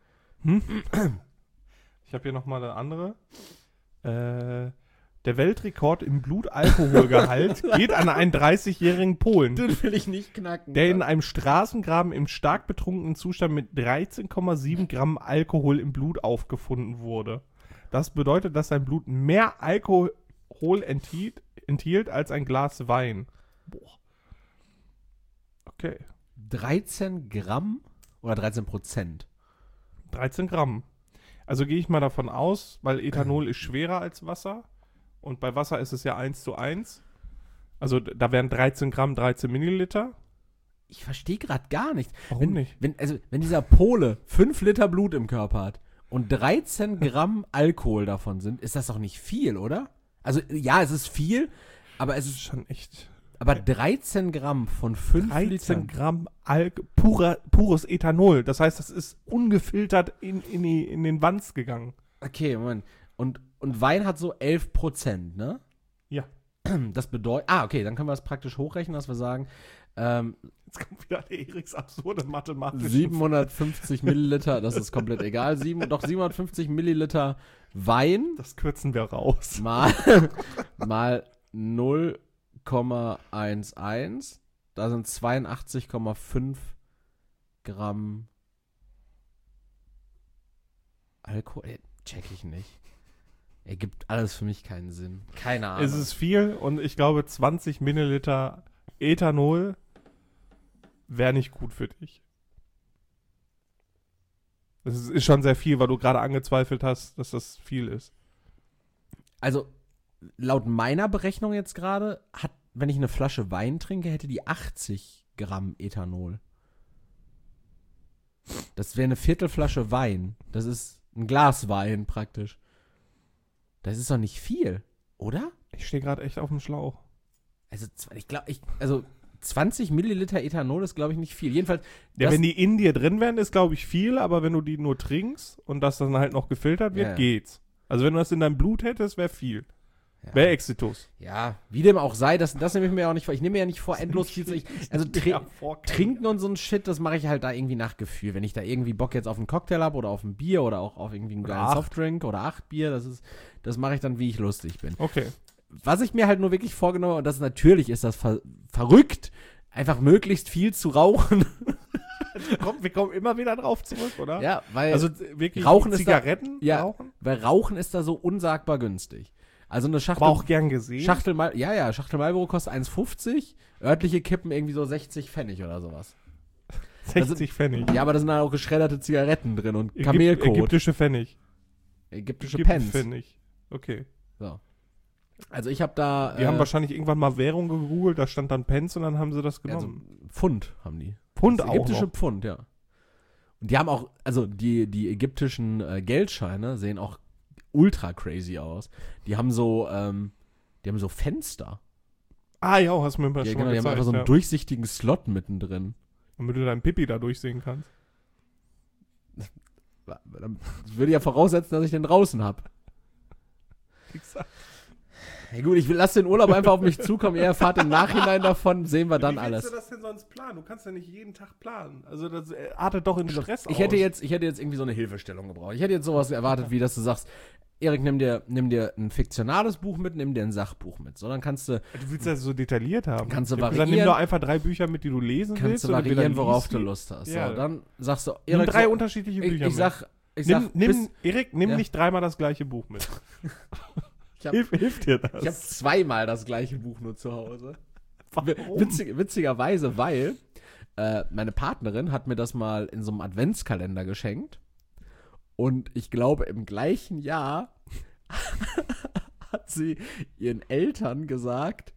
Ich habe hier nochmal eine andere. Der Weltrekord im Blutalkoholgehalt geht an einen 30-jährigen Polen, Den will ich nicht knacken. der in einem Straßengraben im stark betrunkenen Zustand mit 13,7 Gramm Alkohol im Blut aufgefunden wurde. Das bedeutet, dass sein Blut mehr Alkohol enthielt als ein Glas Wein. Boah. Okay. 13 Gramm oder 13%? 13 Gramm. Also gehe ich mal davon aus, weil Ethanol ist schwerer als Wasser und bei Wasser ist es ja 1:1. Also da wären 13 Gramm 13 Milliliter. Ich verstehe gerade gar nichts. Warum nicht? Wenn dieser Pole 5 Liter Blut im Körper hat und 13 Gramm Alkohol davon sind, ist das doch nicht viel, oder? Also ja, es ist viel, aber es Das ist ist schon echt. aber 13 Gramm von 5 13 Litern. Gramm pures Ethanol. Das heißt, das ist ungefiltert in den Wanz gegangen. Okay, Moment. Und Wein hat so 11%, ne? Ja. Das bedeutet, okay, dann können wir das praktisch hochrechnen, dass wir sagen, Jetzt kommt wieder der Eriks absurde mathematische 750 Milliliter, das ist komplett egal, 750 Milliliter Wein Das kürzen wir raus. mal 0,11, da sind 82,5 Gramm Alkohol. Check ich nicht. Ergibt alles für mich keinen Sinn. Keine Ahnung. Es ist viel und ich glaube 20 Milliliter Ethanol wäre nicht gut für dich. Das ist schon sehr viel, weil du gerade angezweifelt hast, dass das viel ist. Also, laut meiner Berechnung jetzt gerade hat wenn ich eine Flasche Wein trinke, hätte die 80 Gramm Ethanol. Das wäre eine Viertelflasche Wein. Das ist ein Glas Wein praktisch. Das ist doch nicht viel, oder? Ich stehe gerade echt auf dem Schlauch. Also, ich glaube, 20 Milliliter Ethanol ist, glaube ich, nicht viel. Jedenfalls. Ja, wenn die in dir drin wären, ist, glaube ich, viel, aber wenn du die nur trinkst und das dann halt noch gefiltert wird, geht's. Also, wenn du das in deinem Blut hättest, wäre viel. Ja. Wäre Exitus. Ja, wie dem auch sei, das nehme ich mir auch nicht vor. Ich nehme mir ja nicht vor, endlos viel zu. Also trinken und so ein Shit, das mache ich halt da irgendwie nach Gefühl. Wenn ich da irgendwie Bock jetzt auf einen Cocktail habe oder auf ein Bier oder auch auf irgendwie einen geilen Softdrink oder 8 Bier, das mache ich dann, wie ich lustig bin. Okay. Was ich mir halt nur wirklich vorgenommen habe, und das natürlich ist das verrückt, einfach möglichst viel zu rauchen. Wir kommen immer wieder drauf zurück, oder? Ja, weil also wirklich Rauchen Zigaretten ist da, rauchen? Ja, weil Rauchen ist da so unsagbar günstig. Also eine Schachtel. Aber auch gern gesehen. Schachtel Marlboro kostet 1,50, örtliche Kippen irgendwie so 60 Pfennig oder sowas. 60 Pfennig. Ja, aber da sind halt auch geschredderte Zigaretten drin und Kamelkot. Ägyptische Pfennig. Ägyptische Pence. Pfennig. Okay. So. Also ich habe da. Die haben wahrscheinlich irgendwann mal Währung gegoogelt, da stand dann Pence und dann haben sie das genommen. Also Pfund haben die. Pfund das auch ägyptische noch. Pfund, ja. Und die haben auch, also die ägyptischen Geldscheine sehen auch ultra crazy aus. Die haben so Fenster. Ah ja, hast du mir mal Ja, schon genau, mal die haben einfach so einen ja. durchsichtigen Slot mittendrin. Damit du deinen Pipi da durchsehen kannst. Das würde ja voraussetzen, dass ich den draußen habe. Ja gut, ich lasse den Urlaub einfach auf mich zukommen. Ihr erfahrt im Nachhinein davon, sehen wir dann alles. Wie willst du das denn sonst planen? Du kannst ja nicht jeden Tag planen. Also das artet doch in Stress aus. Ich hätte jetzt irgendwie so eine Hilfestellung gebraucht. Ich hätte jetzt sowas erwartet, wie dass du sagst, Erik, nimm dir ein fiktionales Buch mit, nimm dir ein Sachbuch mit. So, dann kannst du... Du willst das so detailliert haben. Kannst du ich hab variieren. Gesagt, nimm doch einfach 3 Bücher mit, die du lesen willst. Kannst du variieren, worauf du Lust hast. Ja. So, dann sagst du, Erik, nimm 3 so, unterschiedliche Bücher ich sag, Erik, nimm nicht 3-mal das gleiche Buch mit. Hilft dir das? Ich habe 2-mal das gleiche Buch nur zu Hause. Warum? Witzigerweise, weil meine Partnerin hat mir das mal in so einem Adventskalender geschenkt. Und ich glaube, im gleichen Jahr hat sie ihren Eltern gesagt,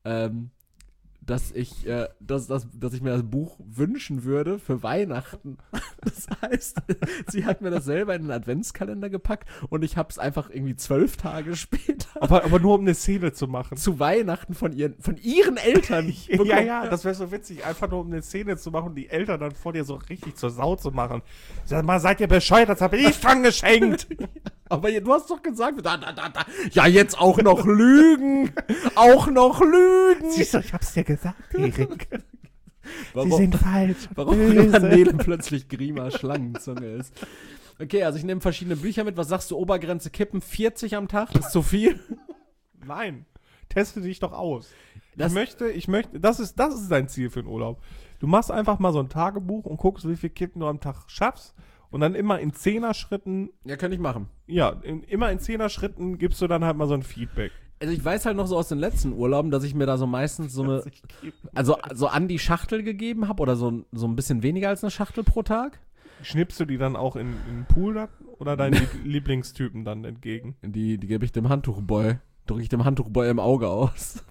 dass ich mir das Buch wünschen würde für Weihnachten. Das heißt, sie hat mir das selber in den Adventskalender gepackt und ich habe es einfach irgendwie 12 Tage später aber nur um eine Szene zu machen. zu Weihnachten von ihren Eltern bekommen. Ja, das wäre so witzig, einfach nur um eine Szene zu machen und die Eltern dann vor dir so richtig zur Sau zu machen. Sag mal, seid ihr bescheuert, das habe ich schon geschenkt. Aber du hast doch gesagt, ja, jetzt auch noch Lügen. Auch noch Lügen. Siehst du, ich hab's dir gesagt, Erik. Sie sind falsch. Warum daneben plötzlich Grima Schlangenzunge ist. Okay, also ich nehme verschiedene Bücher mit. Was sagst du, Obergrenze kippen? 40 am Tag? Ist zu viel? Nein, teste dich doch aus. Das Ich möchte, das ist dein Ziel für den Urlaub. Du machst einfach mal so ein Tagebuch und guckst, wie viel Kippen du am Tag schaffst. Und dann immer in 10er-Schritten. Ja, könnte ich machen. Ja, immer in 10er-Schritten gibst du dann halt mal so ein Feedback. Also ich weiß halt noch so aus den letzten Urlauben, dass ich mir da so meistens so eine, also so an die Schachtel gegeben habe oder so ein bisschen weniger als eine Schachtel pro Tag. Schnippst du die dann auch in den Pool dann, oder deinen Lieblingstypen dann entgegen? Die gebe ich dem Handtuchboy, drücke ich dem Handtuchboy im Auge aus.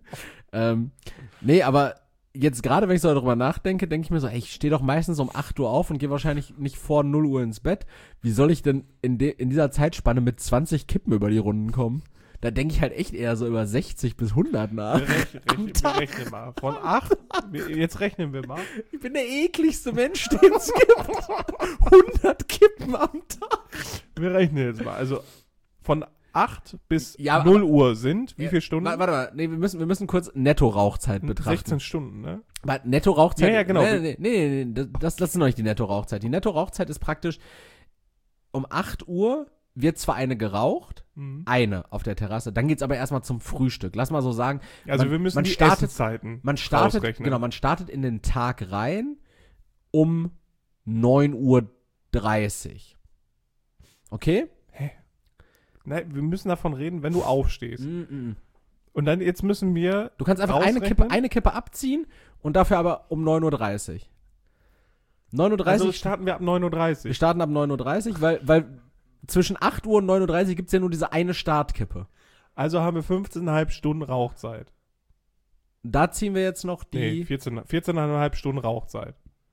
Nee, aber jetzt gerade, wenn ich so darüber nachdenke, denke ich mir so, ey, ich stehe doch meistens um 8 Uhr auf und gehe wahrscheinlich nicht vor 0 Uhr ins Bett. Wie soll ich denn in dieser Zeitspanne mit 20 Kippen über die Runden kommen? Da denke ich halt echt eher so über 60 bis 100 nach. Wir rechnen mal. Von 8, jetzt rechnen wir mal. Ich bin der ekligste Mensch, den es gibt. 100 Kippen am Tag. Wir rechnen jetzt mal. Also von 8 bis Ja, 0 Uhr sind, wie viele Stunden? Warte mal, nee, wir müssen kurz Netto-Rauchzeit betrachten. 16 Stunden, ne? Aber Netto-Rauchzeit? Ja, genau. Nee, das ist noch nicht die Netto-Rauchzeit. Die Netto-Rauchzeit ist praktisch, um 8 Uhr wird zwar eine geraucht, eine auf der Terrasse, dann geht's aber erstmal zum Frühstück. Lass mal so sagen. Also wir müssen die Essenszeiten ausrechnen. Genau, man startet in den Tag rein um 9:30 Uhr. Okay? Nein, wir müssen davon reden, wenn du aufstehst. Und dann jetzt müssen wir. Du kannst einfach eine Kippe abziehen und dafür aber um 9:30 Uhr. 9:30 Uhr. Also starten wir ab 9:30 Uhr. Wir starten ab 9:30 Uhr, weil zwischen 8 Uhr und 9:30 Uhr gibt es ja nur diese eine Startkippe. Also haben wir 15,5 Stunden Rauchzeit. Da ziehen wir jetzt noch die 14,5 Stunden Rauchzeit.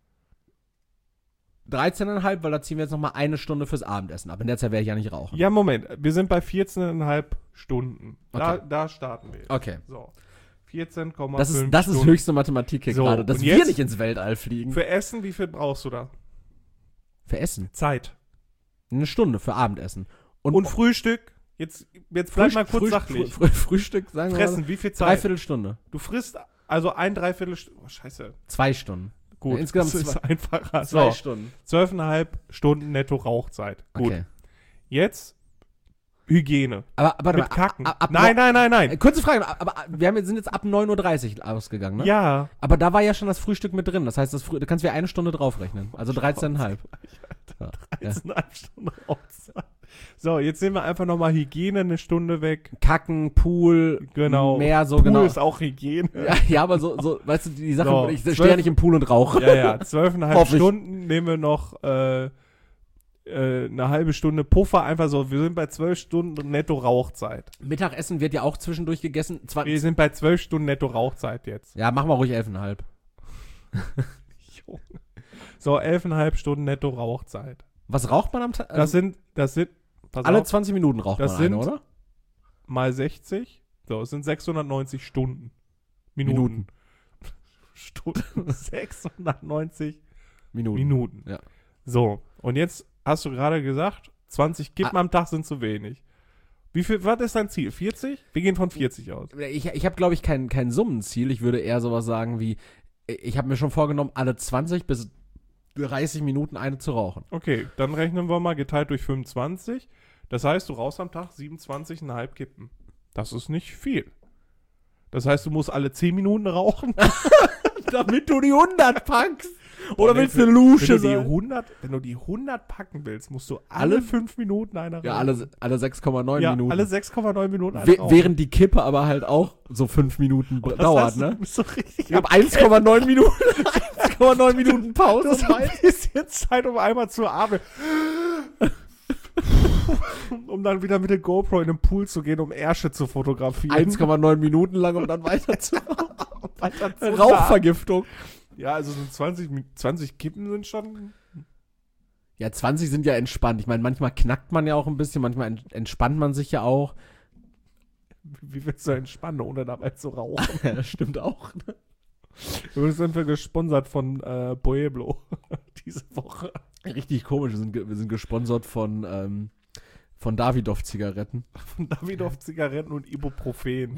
13,5, weil da ziehen wir jetzt noch mal 1 Stunde fürs Abendessen ab. In der Zeit werde ich ja nicht rauchen. Ja, Moment. Wir sind bei 14,5 Stunden. Okay. Da starten wir. Okay. So. 14,5 Das Stunden. ist höchste Mathematik hier So, gerade, dass und wir jetzt- nicht ins Weltall fliegen. Für Essen, wie viel brauchst du da? Für Essen. Zeit. 1 Stunde für Abendessen. Und Frühstück? Jetzt bleib mal kurz sachlich. Frühstück, sagen wir mal. Fressen, wie viel Zeit? 3/4 Stunde. Du frisst also 1,75 Stunde. Oh, scheiße. 2 Stunden. Gut, Ja, insgesamt das ist einfacher. 2 So, Stunden. 12,5 Stunden netto Rauchzeit. Gut. Okay. Jetzt Hygiene. Aber Mit Kacken. ab Nein. kurze Frage, aber sind jetzt ab 9:30 Uhr ausgegangen, ne? Ja. Aber da war ja schon das Frühstück mit drin. Das heißt, da kannst du ja 1 Stunde draufrechnen. Also 13,5. Ja. 13,5 Stunden Rauchzeit. So, jetzt nehmen wir einfach nochmal Hygiene 1 Stunde weg. Kacken, Pool, Genau. mehr so, Pool genau. ist auch Hygiene. Ja, aber so, weißt du, die Sache, So, ich stehe ja nicht im Pool und rauche. Ja. 12,5 Hoffe ich. Stunden nehmen wir noch eine halbe Stunde Puffer. Einfach so, wir sind bei 12 Stunden netto Rauchzeit. Mittagessen wird ja auch zwischendurch gegessen. Wir sind bei 12 Stunden netto Rauchzeit jetzt. Ja, machen wir ruhig 11,5. Junge. So, 11,5 Stunden netto Rauchzeit. Was raucht man am Tag? Das sind, pass alle auf, 20 Minuten raucht das man eine, sind- oder? mal 60. So, es sind 690 Stunden. Minuten. Stunden. 690 Minuten. Ja. So, und jetzt hast du gerade gesagt, 20 Kippen am Tag sind zu wenig. Was ist dein Ziel? 40? Wir gehen von 40 aus. Ich habe, glaube ich, kein Summenziel. Ich würde eher sowas sagen wie, ich habe mir schon vorgenommen, alle 20 bis 30 Minuten eine zu rauchen. Okay, dann rechnen wir mal geteilt durch 25. Das heißt, du rauchst am Tag 27,5 Kippen. Das ist nicht viel. Das heißt, du musst alle 10 Minuten rauchen. Damit du die 100 packst. Boah, Oder willst du eine Lusche sein? Wenn du die 100 packen willst, musst du alle 5 Minuten eine rauchen. Ja, alle 6,9 Ja, Minuten. alle 6,9 Minuten eine rauchen. Während die Kippe aber halt auch so 5 Minuten Das dauert, heißt, ne? Du bist so richtig Ich habe 1,9 Minuten. 1,9 Minuten Pause. Das ist ein bisschen Zeit, um einmal zu atmen. Um dann wieder mit der GoPro in den Pool zu gehen, um Ärsche zu fotografieren. 1,9 Minuten lang, um dann weiter zu Weiter zu Rauchvergiftung. Ja, also so 20 Kippen sind schon. Ja, 20 sind ja entspannt. Ich meine, manchmal knackt man ja auch ein bisschen, manchmal entspannt man sich ja auch. Wie willst du entspannen, ohne dabei zu rauchen? Ja, das stimmt auch. Ne? Übrigens sind wir gesponsert von Pueblo diese Woche. Richtig komisch. Wir sind gesponsert von Davidoff-Zigaretten. Von Davidoff Zigaretten und Ibuprofen.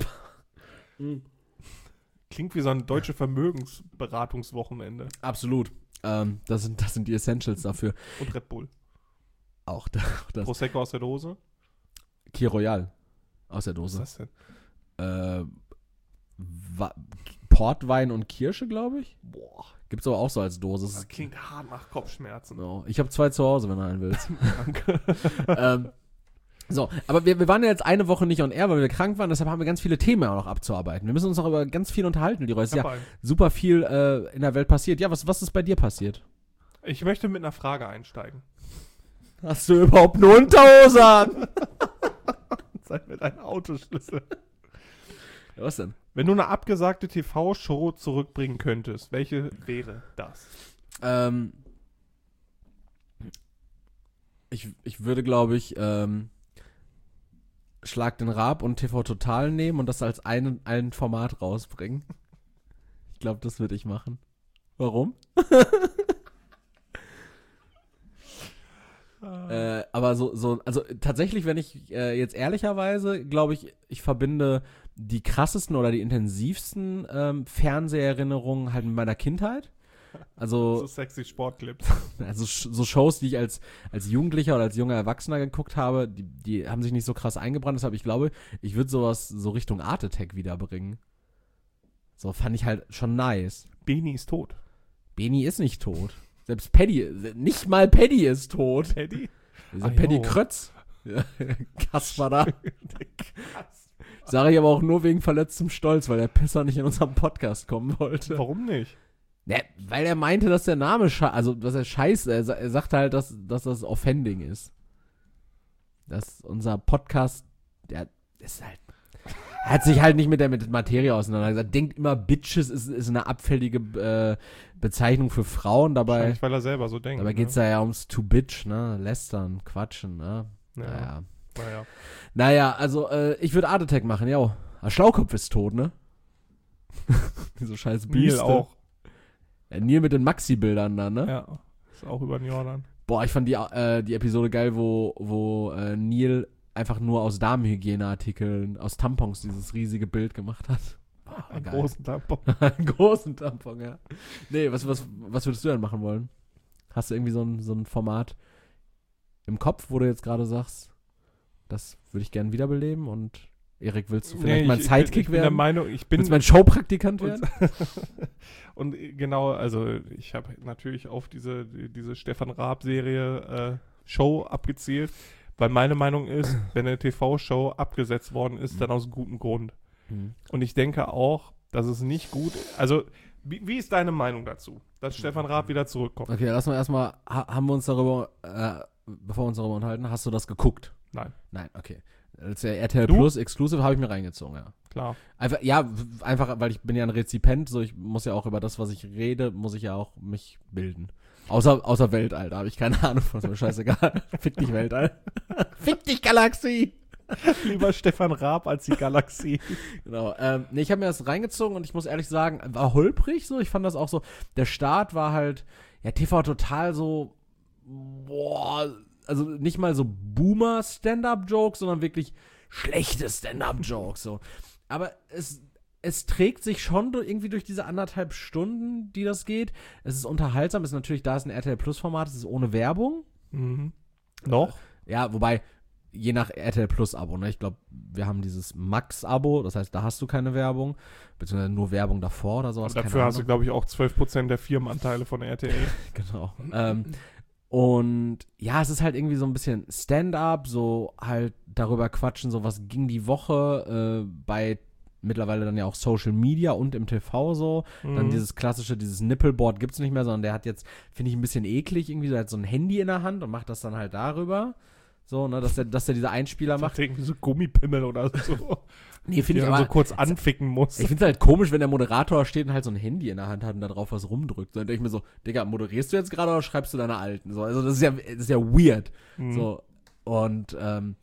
Klingt wie so ein deutsche Vermögensberatungswochenende. Absolut. Das sind die Essentials dafür. Und Red Bull. Auch das. Prosecco aus der Dose. Kir Royal aus der Was ist Dose. das denn? Portwein und Kirsche, glaube ich. Boah, Gibt's aber auch so als Dose. das klingt hart nach Kopfschmerzen. No. Ich habe 2 zu Hause, wenn du einen willst. Danke. So, aber wir waren ja jetzt eine Woche nicht on air, weil wir krank waren, deshalb haben wir ganz viele Themen auch noch abzuarbeiten. Wir müssen uns noch über ganz viel unterhalten, Leroy. Es ist ja super viel in der Welt passiert. Ja, was ist bei dir passiert? Ich möchte mit einer Frage einsteigen. Hast du überhaupt eine Unterhose an? Zeig mir deinen Autoschlüssel. Ja, was denn? Wenn du eine abgesagte TV-Show zurückbringen könntest, welche wäre das? Ich würde, glaube ich, Schlag den Raab und TV Total nehmen und das als ein Format rausbringen. Ich glaube, das würde ich machen. Warum? Aber also tatsächlich, wenn ich jetzt ehrlicherweise, glaube ich verbinde die krassesten oder die intensivsten Fernseherinnerungen halt mit meiner Kindheit. Also So sexy Sportclips. Also so Shows, die ich als Jugendlicher oder als junger Erwachsener geguckt habe, die haben sich nicht so krass eingebrannt. Deshalb, ich glaube, ich würde sowas so Richtung Art Attack wiederbringen. So, fand ich halt schon nice. Beni ist tot. Beni ist nicht tot. Selbst Paddy, nicht mal Paddy ist tot. Paddy? Dieser Paddy jo. Krötz. Ja, Kasper da. Sage ich aber auch nur wegen verletztem Stolz, weil der Pisser nicht in unserem Podcast kommen wollte. Warum nicht? Ja, weil er meinte, dass der Name dass er scheiße, er sagte halt, dass das offending ist. Dass unser Podcast, der ist halt, Er hat sich halt nicht mit der Materie auseinandergesetzt. Denkt immer, Bitches ist eine abfällige Bezeichnung für Frauen. Dabei Wahrscheinlich, weil er selber so denkt. dabei geht es ja ums to bitch, ne? Lästern, quatschen, ne? Ja. Naja, also ich würde Art Attack machen, ja. Schlaukopf ist tot, ne? So scheiß Biest. Neil auch. Ja, Neil mit den Maxi-Bildern dann, ne? Ja, ist auch über den Jordan. Boah, ich fand die Episode geil, wo Neil einfach nur aus Damenhygieneartikeln, aus Tampons dieses riesige Bild gemacht hat. Boah, Einen geil. großen Tampon. Einen großen Tampon, ja. Nee, was würdest du denn machen wollen? Hast du irgendwie so ein Format im Kopf, wo du jetzt gerade sagst, das würde ich gerne wiederbeleben und Erik, willst du vielleicht mein Sidekick ich bin werden? der Meinung, ich bin Willst du mein Showpraktikant werden? Und genau, also ich habe natürlich auf diese Stefan Raab-Serie Show abgezielt, weil meine Meinung ist, wenn eine TV-Show abgesetzt worden ist, dann aus gutem Grund. Und ich denke auch, dass es nicht gut ist. Also, wie ist deine Meinung dazu, dass Stefan Raab wieder zurückkommt? Okay, lass mal erstmal, haben wir uns darüber, bevor wir uns darüber unterhalten, hast du das geguckt? Nein. Nein, okay. Das ist ja RTL Du? Plus Exclusive, habe ich mir reingezogen, ja. Klar. Einfach, weil ich bin ja ein Rezipient, so ich muss ja auch über das, was ich rede, muss ich ja auch mich bilden. Außer Weltall, da habe ich keine Ahnung von, ist mir scheißegal. Fick dich, Weltall. Fick dich, Galaxie! Lieber Stefan Raab als die Galaxie. Genau. Nee, ich habe mir das reingezogen und ich muss ehrlich sagen, war holprig so. Ich fand das auch so, der Start war halt, ja, TV total so, boah, also nicht mal so Boomer-Stand-Up-Jokes, sondern wirklich schlechte Stand-Up-Jokes, so. Aber es trägt sich schon irgendwie durch diese 1,5 Stunden, die das geht. Es ist unterhaltsam, es ist natürlich, da ist ein RTL-Plus-Format, es ist ohne Werbung. Mhm. Noch? Ja, wobei, je nach RTL Plus-Abo, ne? Ich glaube, wir haben dieses Max-Abo, das heißt, da hast du keine Werbung, beziehungsweise nur Werbung davor oder sowas. Aber dafür hast du, glaube ich, auch 12% der Firmenanteile von RTL. Genau. Und ja, es ist halt irgendwie so ein bisschen Stand-up, so halt darüber quatschen, so was ging die Woche bei mittlerweile dann ja auch Social Media und im TV so. Dann dieses Nippelboard gibt's nicht mehr, sondern der hat jetzt, finde ich, ein bisschen eklig, irgendwie so, hat so ein Handy in der Hand und macht das dann halt darüber. So, ne, dass der diese Einspieler macht. Irgendwie so Gummipimmel oder so. Nee, finde ich aber aber so kurz anficken muss. Ich finde es halt komisch, wenn der Moderator steht und halt so ein Handy in der Hand hat und da drauf was rumdrückt. So, dann denke ich mir so, Digga, moderierst du jetzt gerade oder schreibst du deine Alten? So, also das ist ja weird. So, und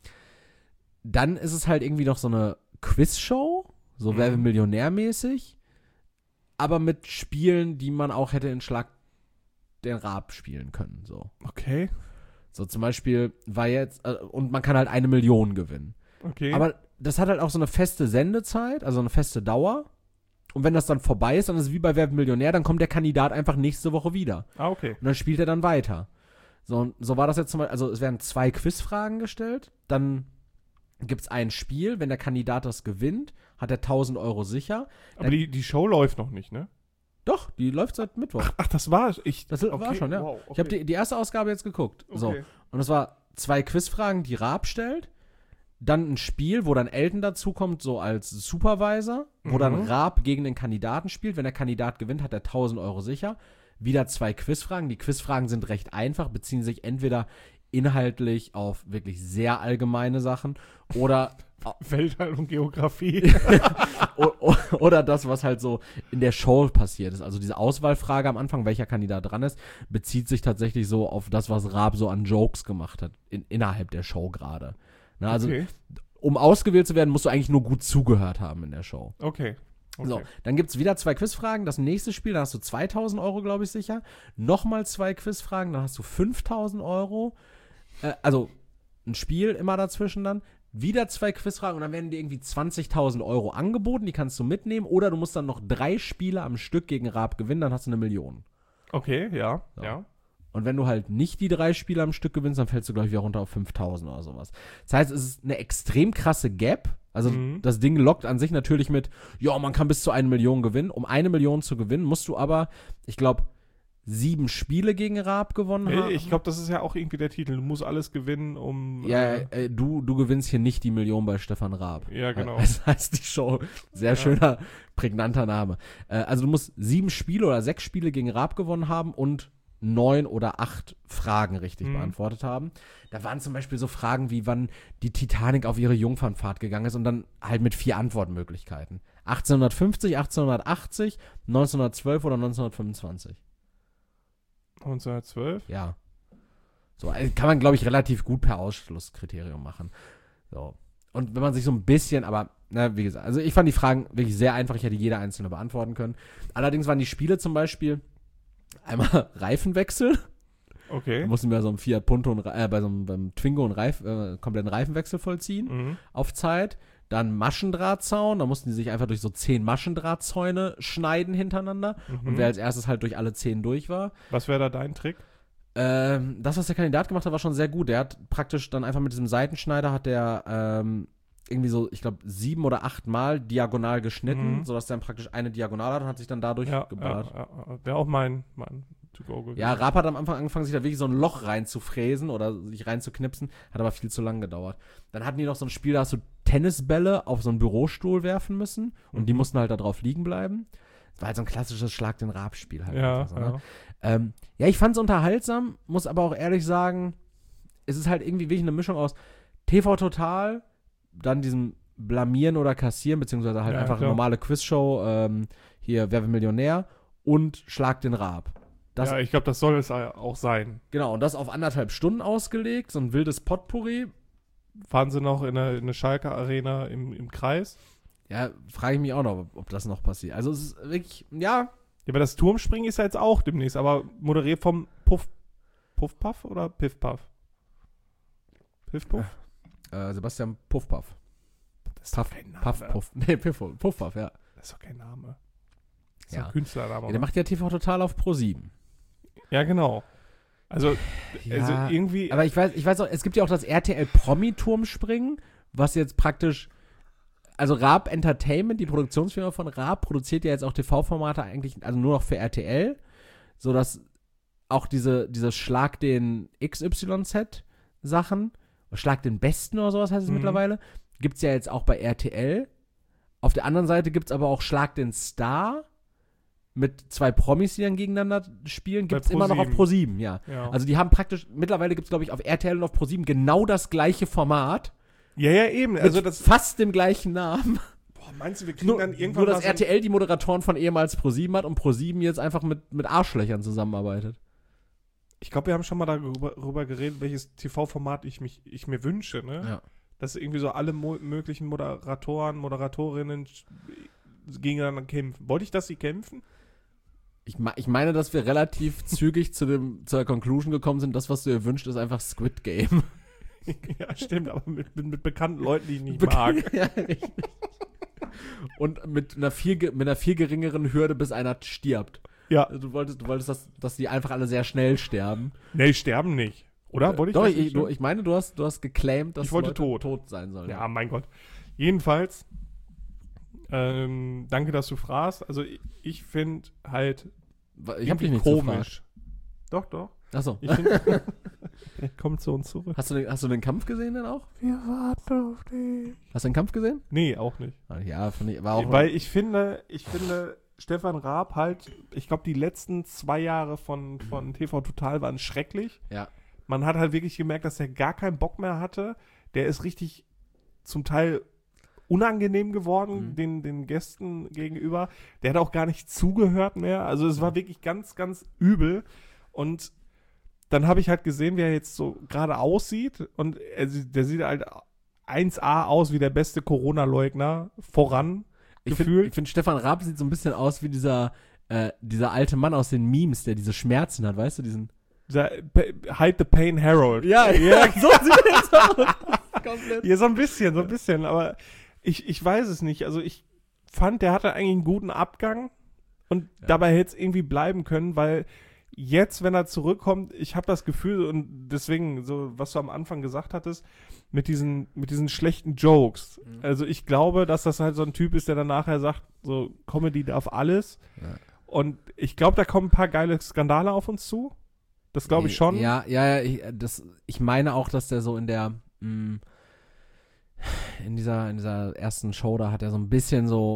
dann ist es halt irgendwie noch so eine Quizshow, so Wer wird Millionär-mäßig, aber mit Spielen, die man auch hätte in Schlag den Raab spielen können. So. Okay. So zum Beispiel war jetzt, und man kann halt 1 Million gewinnen. Okay. Aber das hat halt auch so eine feste Sendezeit, also eine feste Dauer. Und wenn das dann vorbei ist, dann ist es wie bei Wer wird Millionär, dann kommt der Kandidat einfach nächste Woche wieder. Okay. Und dann spielt er dann weiter. So war das jetzt zum Beispiel, also es werden 2 Quizfragen gestellt, dann gibt es ein Spiel, wenn der Kandidat das gewinnt, hat er 1.000 Euro sicher. Aber die Show läuft noch nicht, ne? Doch, die läuft seit Mittwoch. Ach, das war Das war schon, ja. Wow, okay. Ich habe die erste Ausgabe jetzt geguckt. Okay. So. Und es war 2 Quizfragen, die Raab stellt. Dann ein Spiel, wo dann Elton dazukommt, so als Supervisor, wo dann Raab gegen den Kandidaten spielt. Wenn der Kandidat gewinnt, hat er 1.000 Euro sicher. Wieder 2 Quizfragen. Die Quizfragen sind recht einfach, beziehen sich entweder inhaltlich auf wirklich sehr allgemeine Sachen oder Weltall und Geografie. oder das, was halt so in der Show passiert ist. Also diese Auswahlfrage am Anfang, welcher Kandidat dran ist, bezieht sich tatsächlich so auf das, was Raab so an Jokes gemacht hat, innerhalb der Show gerade. Na, also, um ausgewählt zu werden, musst du eigentlich nur gut zugehört haben in der Show. Okay. So, dann gibt es wieder 2 Quizfragen. Das nächste Spiel, da hast du 2.000 Euro, glaube ich, sicher. Nochmal 2 Quizfragen, dann hast du 5.000 Euro. Also ein Spiel immer dazwischen dann. Wieder 2 Quizfragen und dann werden dir irgendwie 20.000 Euro angeboten. Die kannst du mitnehmen. Oder du musst dann noch 3 Spiele am Stück gegen Raab gewinnen, dann hast du 1 Million. Okay, ja, So. ja. Und wenn du halt nicht die 3 Spiele am Stück gewinnst, dann fällst du, glaube ich, wieder runter auf 5.000 oder sowas. Das heißt, es ist eine extrem krasse Gap. Also das Ding lockt an sich natürlich mit, ja, man kann bis zu 1 Million gewinnen. Um 1 Million zu gewinnen, musst du aber, ich glaube, 7 Spiele gegen Raab gewonnen haben. Ich glaube, das ist ja auch irgendwie der Titel. Du musst alles gewinnen, um... Ja, du gewinnst hier nicht die Million bei Stefan Raab. Ja, genau. Das heißt die Show. Sehr schöner, prägnanter Name. Also du musst 7 Spiele oder 6 Spiele gegen Raab gewonnen haben und 9 oder 8 Fragen richtig beantwortet haben. Da waren zum Beispiel so Fragen wie, wann die Titanic auf ihre Jungfernfahrt gegangen ist und dann halt mit 4 Antwortmöglichkeiten. 1850, 1880, 1912 oder 1925. 1912? Ja. So, also kann man, glaube ich, relativ gut per Ausschlusskriterium machen. So. Und wenn man sich so ein bisschen, aber, wie gesagt, also ich fand die Fragen wirklich sehr einfach, ich hätte jede einzelne beantworten können. Allerdings waren die Spiele zum Beispiel einmal Reifenwechsel. Okay. Da mussten wir so einem Fiat Punto, beim Twingo einen kompletten Reifenwechsel vollziehen auf Zeit. Dann Maschendrahtzaun, da mussten die sich einfach durch so 10 Maschendrahtzäune schneiden hintereinander. Und wer als erstes halt durch alle 10 durch war. Was wäre da dein Trick? Das, was der Kandidat gemacht hat, war schon sehr gut. Der hat praktisch dann einfach mit diesem Seitenschneider hat der irgendwie so, ich glaube, 7 oder 8 Mal diagonal geschnitten, sodass der dann praktisch eine Diagonal hat und hat sich dann dadurch geballert. Ja. Wäre auch mein To-Go gewesen. Ja, Raab hat am Anfang angefangen, sich da wirklich so ein Loch reinzufräsen oder sich reinzuknipsen, hat aber viel zu lang gedauert. Dann hatten die noch so ein Spiel, da hast du Tennisbälle auf so einen Bürostuhl werfen müssen und die mussten halt da drauf liegen bleiben. Das war halt so ein klassisches Schlag-den-Raab-Spiel halt. Ja, so, ne? Ja, ich fand's unterhaltsam, muss aber auch ehrlich sagen, es ist halt irgendwie wirklich eine Mischung aus TV Total, dann diesem Blamieren oder Kassieren, beziehungsweise halt einfach eine normale Quizshow, hier Wer wird Millionär und Schlag den Raab. Ja, ich glaube, das soll es auch sein. Genau, und das auf 1,5 Stunden ausgelegt, so ein wildes Potpourri. Fahren sie noch in eine Schalke Arena im Kreis? Ja, frage ich mich auch noch, ob das noch passiert. Also es ist wirklich, ja. Ja, aber das Turmspringen ist ja jetzt auch demnächst, aber moderiert vom Puff-Puff oder Piff-Puff? Piff-Puff? Sebastian Puff-Puff. Das ist doch kein Name. Puff-Puff. Nee, Puff-Puff, ja. Das ist doch kein Name. Das ist Ja. doch ein Künstlername. Ja, der macht ja TV Total auf Pro7. Ja, genau. Also Ja, irgendwie. aber ich weiß auch, es gibt ja auch das RTL Promi-Turmspringen, was jetzt praktisch, also Raab Entertainment, die Produktionsfirma von Raab, produziert ja jetzt auch TV-Formate eigentlich, also nur noch für RTL, sodass auch diese Schlag den XYZ-Sachen, Schlag den Besten oder sowas heißt es mittlerweile, gibt es ja jetzt auch bei RTL. Auf der anderen Seite gibt es aber auch Schlag den Star mit 2 Promis, die dann gegeneinander spielen, gibt es immer noch auf Pro7, ja. Also die haben praktisch, mittlerweile gibt es, glaube ich, auf RTL und auf Pro7 genau das gleiche Format. Ja, eben. Also mit fast dem gleichen Namen. Boah, meinst du, wir kriegen dann irgendwann nur, dass RTL die Moderatoren von ehemals Pro7 hat und Pro7 jetzt einfach mit Arschlöchern zusammenarbeitet. Ich glaube, wir haben schon mal darüber geredet, welches TV-Format ich mir wünsche, ne? Ja. Dass irgendwie so alle möglichen Moderatorinnen gegeneinander kämpfen. Wollte ich, dass sie kämpfen? Ich meine, dass wir relativ zügig zur Conclusion gekommen sind, das, was du dir wünschst, ist einfach Squid Game. Ja, stimmt, aber mit bekannten Leuten, die ich nicht mag. Ja, richtig. Und mit einer viel geringeren Hürde, bis einer stirbt. Ja. Du wolltest dass die einfach alle sehr schnell sterben. Nee, die sterben nicht. Oder? Doch, ich meine, du hast geclaimed, dass ich wollte Leute tot sein sollen. Ja, mein Gott. Jedenfalls, danke, dass du fragst. Also ich finde halt ich habe dich nicht komisch. Doch. Achso. Er kommt zu uns zurück. Hast du den Kampf gesehen denn auch? Wir warten auf dich. Hast du den Kampf gesehen? Nee, auch nicht. Ja, war auch. Weil ich finde, Stefan Raab halt, ich glaube, die letzten 2 Jahre von TV Total waren schrecklich. Ja. Man hat halt wirklich gemerkt, dass er gar keinen Bock mehr hatte. Der ist richtig zum Teil unangenehm geworden, den Gästen gegenüber. Der hat auch gar nicht zugehört mehr. Also es war wirklich ganz, ganz übel. Und dann habe ich halt gesehen, wie er jetzt so gerade aussieht. Und der sieht halt 1A aus wie der beste Corona-Leugner voran. Ich finde, Stefan Raab sieht so ein bisschen aus wie dieser alte Mann aus den Memes, der diese Schmerzen hat, weißt du, diesen Hide the Pain Harold. Ja, so sieht er jetzt aus. Komplett. Ja, so ein bisschen, aber ich weiß es nicht. Also ich fand, der hatte eigentlich einen guten Abgang und dabei hätte es irgendwie bleiben können, weil jetzt, wenn er zurückkommt, ich habe das Gefühl und deswegen, so was du am Anfang gesagt hattest, mit diesen sklechten Jokes. Also ich glaube, dass das halt so ein Typ ist, der dann nachher sagt, so Comedy darf alles. Ja. Und ich glaube, da kommen ein paar geile Skandale auf uns zu. Das glaube ich schon. Ja, ich meine auch, dass der so in dieser ersten Show, da hat er so ein bisschen so,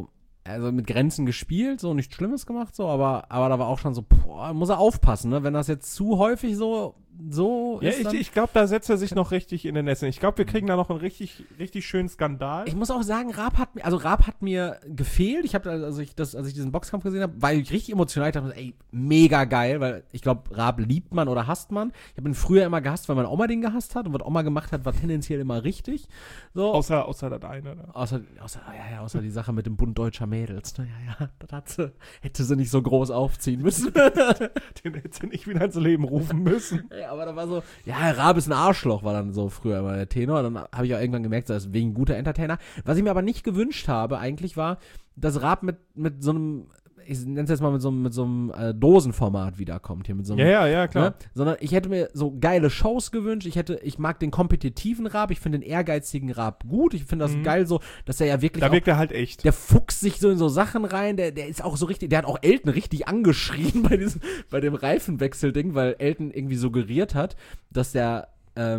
also mit Grenzen gespielt, so nichts Schlimmes gemacht, so, aber da war auch schon so, boah, muss er aufpassen, ne? Wenn das jetzt zu häufig so Ja, ist. ich glaube, da setzt er sich noch richtig in den Nässe. Ich glaube, wir kriegen da noch einen richtig, richtig schönen Skandal. Ich muss auch sagen, Raab hat mir gefehlt. Ich habe, als ich diesen Boxkampf gesehen habe, war ich richtig emotional. Ich dachte, ey, mega geil, weil ich glaube, Raab liebt man oder hasst man. Ich habe ihn früher immer gehasst, weil meine Oma den gehasst hat und was Oma gemacht hat, war tendenziell immer richtig. So. Außer das eine. Ne? Außer die Sache mit dem Bund deutscher Mädels. Naja, das hätte sie nicht so groß aufziehen müssen. Den hätte sie nicht wieder ins Leben rufen müssen. Ja, aber da war so, ja, Raab ist ein Arschloch, war dann so früher immer der Tenor. Dann habe ich auch irgendwann gemerkt, das ist wegen guter Entertainer. Was ich mir aber nicht gewünscht habe, eigentlich war, dass Raab mit so einem, ich nenne es jetzt mal mit so einem Dosenformat wiederkommt hier mit so einem, Ja, klar. ne? Sondern ich hätte mir so geile Shows gewünscht. Ich mag den kompetitiven Raab, ich finde den ehrgeizigen Raab gut. Ich finde das geil so, dass er ja wirklich Da wirkt er halt echt. der fuchst sich so in so Sachen rein, der ist auch so richtig, der hat auch Elton richtig angeschrien bei dem Reifenwechsel-Ding, weil Elton irgendwie suggeriert hat, dass der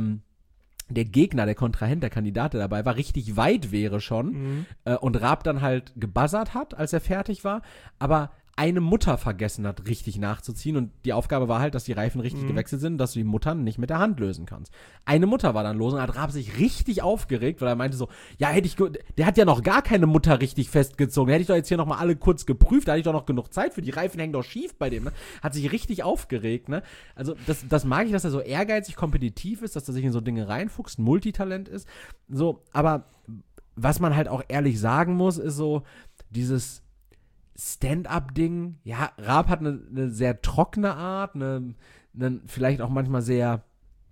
Gegner, der Kontrahent, der Kandidat, der dabei war, richtig weit wäre schon und Raab dann halt gebuzzert hat, als er fertig war, aber eine Mutter vergessen hat, richtig nachzuziehen und die Aufgabe war halt, dass die Reifen richtig gewechselt sind, dass du die Mutter nicht mit der Hand lösen kannst. Eine Mutter war dann los und hat Raab sich richtig aufgeregt, weil er meinte so, ja, der hat ja noch gar keine Mutter richtig festgezogen, hätte ich doch jetzt hier nochmal alle kurz geprüft, da hatte ich doch noch genug Zeit für, die Reifen hängen doch schief bei dem, ne? Hat sich richtig aufgeregt, ne? Also das mag ich, dass er so ehrgeizig, kompetitiv ist, dass er sich in so Dinge reinfuchst, ein Multitalent ist, so, aber was man halt auch ehrlich sagen muss, ist so, dieses Stand-up-Ding, ja, Raab hat eine sehr trockene Art, einen vielleicht auch manchmal sehr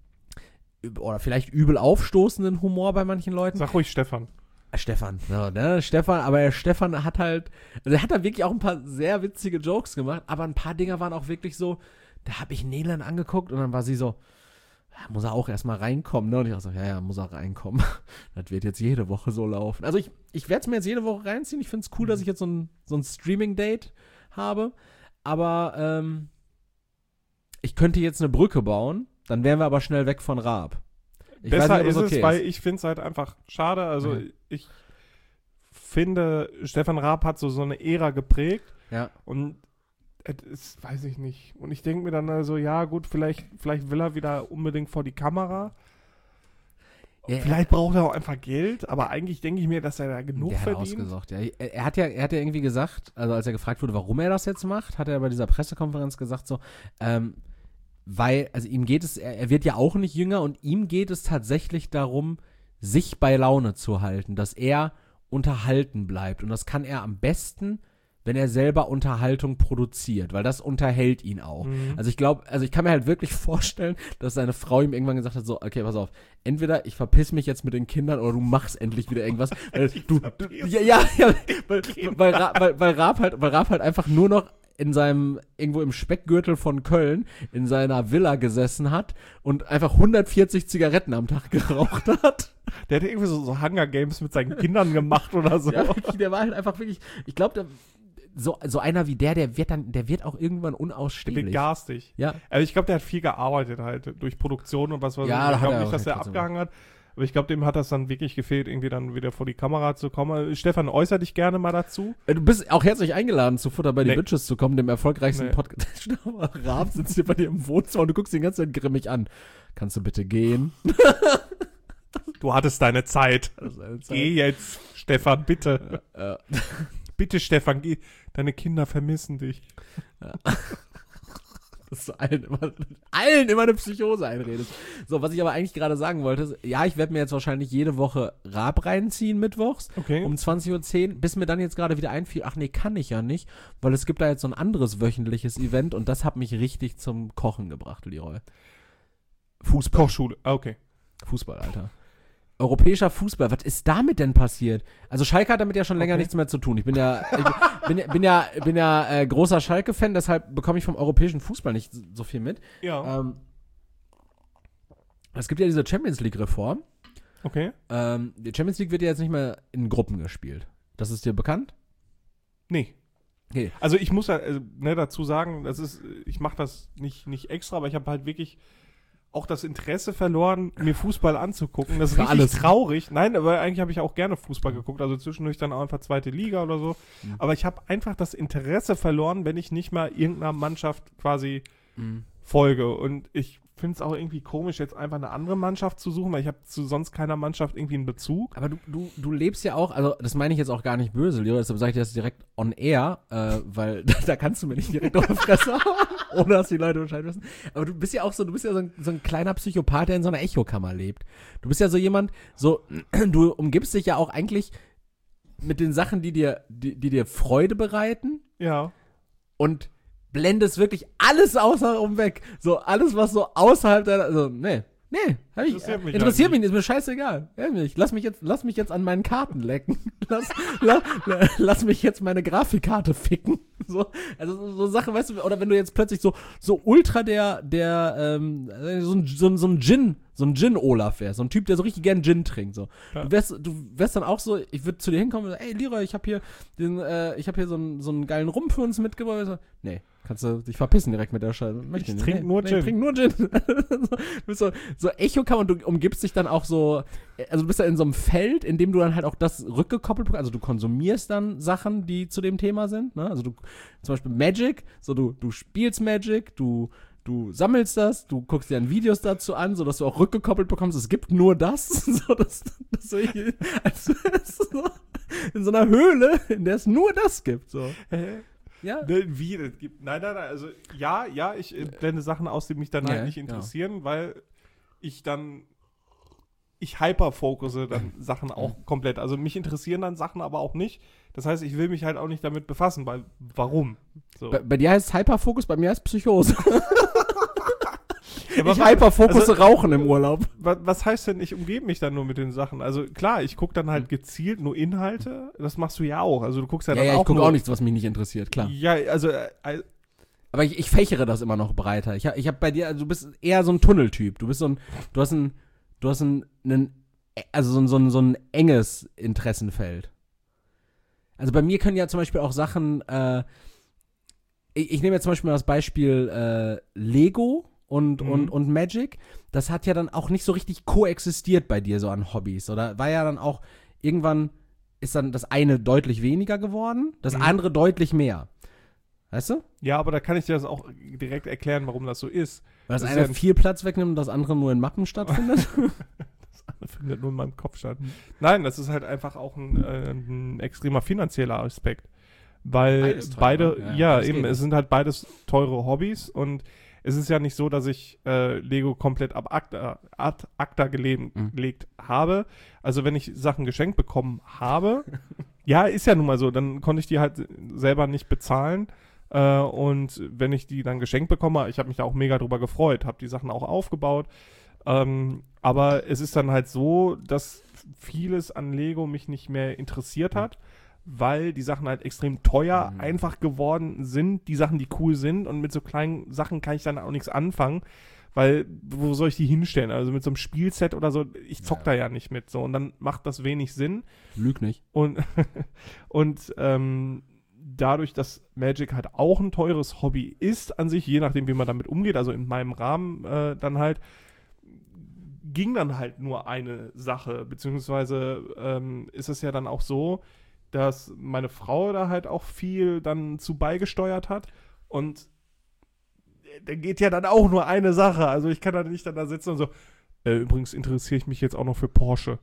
oder vielleicht übel aufstoßenden Humor bei manchen Leuten. Sag ruhig Stefan. Stefan, so, ne? Stefan hat halt, also er hat da wirklich auch ein paar sehr witzige Jokes gemacht, aber ein paar Dinger waren auch wirklich so, da habe ich Nelen angeguckt und dann war sie so, ja, muss er auch erstmal reinkommen, ne? Und ich dachte so, ja, muss er reinkommen. Das wird jetzt jede Woche so laufen. Also ich werde es mir jetzt jede Woche reinziehen. Ich finde es cool, dass ich jetzt so ein Streaming-Date habe. Aber ich könnte jetzt eine Brücke bauen, dann wären wir aber schnell weg von Raab. Besser ist es, weil ich finde es halt einfach schade. Also ich finde, Stefan Raab hat so eine Ära geprägt. Ja. Und ist, weiß ich nicht. Und ich denke mir dann also, ja gut, vielleicht will er wieder unbedingt vor die Kamera. Ja, vielleicht braucht er auch einfach Geld, aber eigentlich denke ich mir, dass er da genug der verdient. hat ausgesucht, ja. Er hat ja irgendwie gesagt, also als er gefragt wurde, warum er das jetzt macht, hat er bei dieser Pressekonferenz gesagt so, weil, also ihm geht es, er wird ja auch nicht jünger und ihm geht es tatsächlich darum, sich bei Laune zu halten, dass er unterhalten bleibt und das kann er am besten, wenn er selber Unterhaltung produziert, weil das unterhält ihn auch. Also ich kann mir halt wirklich vorstellen, dass seine Frau ihm irgendwann gesagt hat, so, okay, pass auf, entweder ich verpiss mich jetzt mit den Kindern oder du machst endlich wieder irgendwas. Weil weil Raab halt einfach nur noch irgendwo im Speckgürtel von Köln in seiner Villa gesessen hat und einfach 140 Zigaretten am Tag geraucht hat. Der hat irgendwie so Hunger Games mit seinen Kindern gemacht oder so. Ja, der war halt einfach wirklich, ich glaube, so einer wie der wird auch irgendwann unausstehlich. Der wird garstig. Ja. Also ich glaube, der hat viel gearbeitet halt durch Produktion und was weiß Ja, ich. Ich glaube er nicht, auch dass der abgehangen hat. Aber ich glaube, dem hat das dann wirklich gefehlt, irgendwie dann wieder vor die Kamera zu kommen. Stefan, äußere dich gerne mal dazu. Du bist auch herzlich eingeladen, zu Futter bei die Nee. Bitches zu kommen, dem erfolgreichsten Nee. Podcast. Raab sitzt hier bei dir im Wohnzimmer und du guckst ihn die ganze Zeit grimmig an. Kannst du bitte gehen? Du hattest deine Zeit. Das ist eine Zeit. Geh jetzt, Stefan, bitte. Bitte, Stefan, geh. Deine Kinder vermissen dich. Dass du allen immer eine Psychose einredest. So, was ich aber eigentlich gerade sagen wollte, ist, ja, ich werde mir jetzt wahrscheinlich jede Woche Raab reinziehen mittwochs Okay. um 20:10 Uhr, bis mir dann jetzt gerade wieder einfiel, ach nee, kann ich ja nicht, weil es gibt da jetzt so ein anderes wöchentliches Event und das hat mich richtig zum Kochen gebracht, Leroy. Fußball. Kochschule. Ah, okay. Fußball, Alter. Europäischer Fußball, was ist damit denn passiert? Also Schalke hat damit ja schon länger Okay. nichts mehr zu tun. Ich bin ja großer Schalke-Fan, deshalb bekomme ich vom europäischen Fußball nicht so viel mit. Ja. Es gibt ja diese Champions League-Reform. Okay. Die Champions League wird ja jetzt nicht mehr in Gruppen gespielt. Das ist dir bekannt? Nee. Okay. Also ich muss ja dazu sagen, ich mache das nicht extra, aber ich habe halt wirklich auch das Interesse verloren, mir Fußball anzugucken. Das ist Für richtig alles. traurig. Nein, aber eigentlich habe ich auch gerne Fußball geguckt. Also zwischendurch dann auch einfach zweite Liga oder so. Aber ich habe einfach das Interesse verloren, wenn ich nicht mal irgendeiner Mannschaft quasi folge. Und ich finde es auch irgendwie komisch, jetzt einfach eine andere Mannschaft zu suchen, weil ich habe zu sonst keiner Mannschaft irgendwie einen Bezug. Aber du lebst ja auch, also das meine ich jetzt auch gar nicht böse, Leo, deshalb sage ich das direkt on air, weil da kannst du mir nicht direkt auf die Fresse hauen, ohne dass die Leute Bescheid wissen. Aber du bist ja auch so, du bist ja so ein kleiner Psychopath, der in so einer Echokammer lebt. Du bist ja so jemand, du umgibst dich ja auch eigentlich mit den Sachen, die dir Freude bereiten Ja. und blendest wirklich alles außenrum weg. So, alles, was so außerhalb deiner, also, interessiert mich nicht, ist mir scheißegal. Ehrlich, lass mich jetzt an meinen Karten lecken. Lass mich jetzt meine Grafikkarte ficken. So, also so Sachen, weißt du, oder wenn du jetzt plötzlich so ultra so ein Gin-Olaf wärst, so ein Typ, der so richtig gern Gin trinkt, so. Ja. Du wärst dann auch so, ich würde zu dir hinkommen und sagen, ey, Leroy, ich hab hier so einen geilen Rum für uns mitgebracht. So, nee, kannst du dich verpissen direkt mit der Scheiße. Ich trinke nur Gin. Ich trinke nur Gin. Du bist so Echo-Kammer und du umgibst dich dann auch so, also du bist da in so einem Feld, in dem du dann halt auch das rückgekoppelt bekommst, also du konsumierst dann Sachen, die zu dem Thema sind, ne? Also du, zum Beispiel Magic, so du spielst Magic, du sammelst das, du guckst dir dann Videos dazu an, sodass du auch rückgekoppelt bekommst, es gibt nur das, so dass so in so einer Höhle, in der es nur das gibt, so. Ja. Wie, das gibt, nein, also ja, ich blende Sachen aus, die mich dann halt nicht interessieren, weil ich hyperfokuse dann Sachen auch komplett. Also mich interessieren dann Sachen aber auch nicht. Das heißt, ich will mich halt auch nicht damit befassen, weil, warum? So. Bei dir heißt es Hyperfokus, bei mir heißt es Psychose. Ja, ich hyperfokuse Rauchen im Urlaub. Was heißt denn, ich umgebe mich dann nur mit den Sachen? Also klar, ich gucke dann halt gezielt nur Inhalte. Das machst du ja auch. Also du guckst ja dann auch ich gucke auch nichts, was mich nicht interessiert, klar. Ja, also aber ich fächere das immer noch breiter. Ich hab bei dir, also du bist eher so ein Tunneltyp. Du hast ein enges Interessenfeld. Also bei mir können ja zum Beispiel auch Sachen, ich nehme jetzt zum Beispiel mal das Beispiel Lego und Magic. Das hat ja dann auch nicht so richtig koexistiert bei dir so an Hobbys. Oder war ja dann auch, irgendwann ist dann das eine deutlich weniger geworden, das andere deutlich mehr. Weißt du? Ja, aber da kann ich dir das auch direkt erklären, warum das so ist. Weil das eine viel Platz wegnimmt und das andere nur in Mappen stattfindet? Das andere findet nur in meinem Kopf statt. Nein, das ist halt einfach auch ein extremer finanzieller Aspekt. Weil es sind halt beides teure Hobbys und es ist ja nicht so, dass ich Lego komplett ad acta gelegt habe. Also wenn ich Sachen geschenkt bekommen habe, ja, ist ja nun mal so, dann konnte ich die halt selber nicht bezahlen. Und wenn ich die dann geschenkt bekomme, ich habe mich da auch mega drüber gefreut, habe die Sachen auch aufgebaut. Aber es ist dann halt so, dass vieles an Lego mich nicht mehr interessiert hat, weil die Sachen halt extrem teuer einfach geworden sind, die Sachen, die cool sind. Und mit so kleinen Sachen kann ich dann auch nichts anfangen, weil wo soll ich die hinstellen? Also mit so einem Spielset oder so, ich zock da ja nicht mit. So, und dann macht das wenig Sinn. Lüg nicht. Und dadurch, dass Magic halt auch ein teures Hobby ist an sich, je nachdem, wie man damit umgeht, also in meinem Rahmen dann halt, ging dann halt nur eine Sache, beziehungsweise ist es ja dann auch so, dass meine Frau da halt auch viel dann zu beigesteuert hat und da geht ja dann auch nur eine Sache, also ich kann da nicht dann da sitzen und so, übrigens interessiere ich mich jetzt auch noch für Porsche.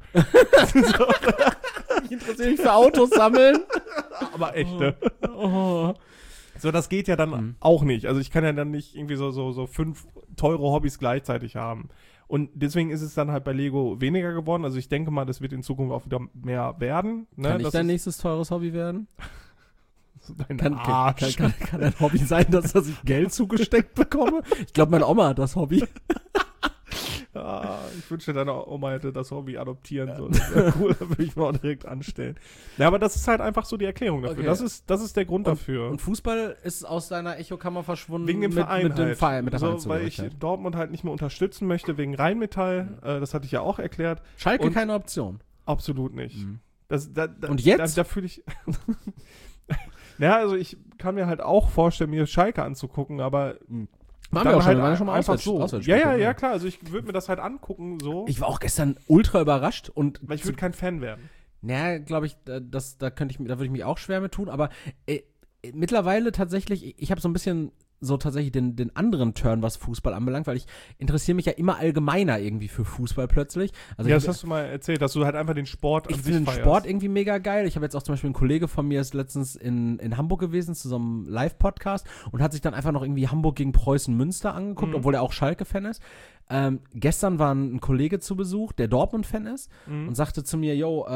Ich interessiere mich für Autos sammeln. Aber echte. So, das geht ja dann auch nicht. Also ich kann ja dann nicht irgendwie so 5 teure Hobbys gleichzeitig haben. Und deswegen ist es dann halt bei Lego weniger geworden. Also ich denke mal, das wird in Zukunft auch wieder mehr werden. Ne? Kann dein nächstes teures Hobby werden? Kann ein Hobby sein, dass ich Geld zugesteckt bekomme? Ich glaube, meine Oma hat das Hobby. Ich wünschte, deine Oma hätte das Hobby adoptieren sollen. Das wäre cool, da würde ich mal auch direkt anstellen. Ja, aber das ist halt einfach so die Erklärung dafür. Okay. Das ist der Grund dafür. Und Fußball ist aus deiner Echokammer verschwunden? Wegen dem Verein mit dem Verein, mit der so, weil ich Dortmund halt nicht mehr unterstützen möchte, wegen Rheinmetall. Das hatte ich ja auch erklärt. Schalke keine Option? Absolut nicht. Und jetzt? Da fühle ich... Ja, also ich kann mir halt auch vorstellen, mir Schalke anzugucken, aber Waren wir auch schon, wir waren ja schon mal einfach Auswärtsspiel. Ja, klar. Also ich würde mir das halt angucken, so. Ich war auch gestern ultra überrascht und. Weil ich würde kein Fan werden. Naja, glaube ich, da würde ich mich auch schwer mit tun, aber mittlerweile tatsächlich, ich habe so ein bisschen so tatsächlich den anderen Turn, was Fußball anbelangt, weil ich interessiere mich ja immer allgemeiner irgendwie für Fußball plötzlich. Also ja, das hast du mal erzählt, dass du halt einfach den Sport an sich feierst. Ich finde den Sport irgendwie mega geil. Ich habe jetzt auch zum Beispiel ein Kollege von mir ist letztens in Hamburg gewesen zu so einem Live-Podcast und hat sich dann einfach noch irgendwie Hamburg gegen Preußen Münster angeguckt, obwohl er auch Schalke-Fan ist. Gestern war ein Kollege zu Besuch, der Dortmund-Fan ist und sagte zu mir, yo,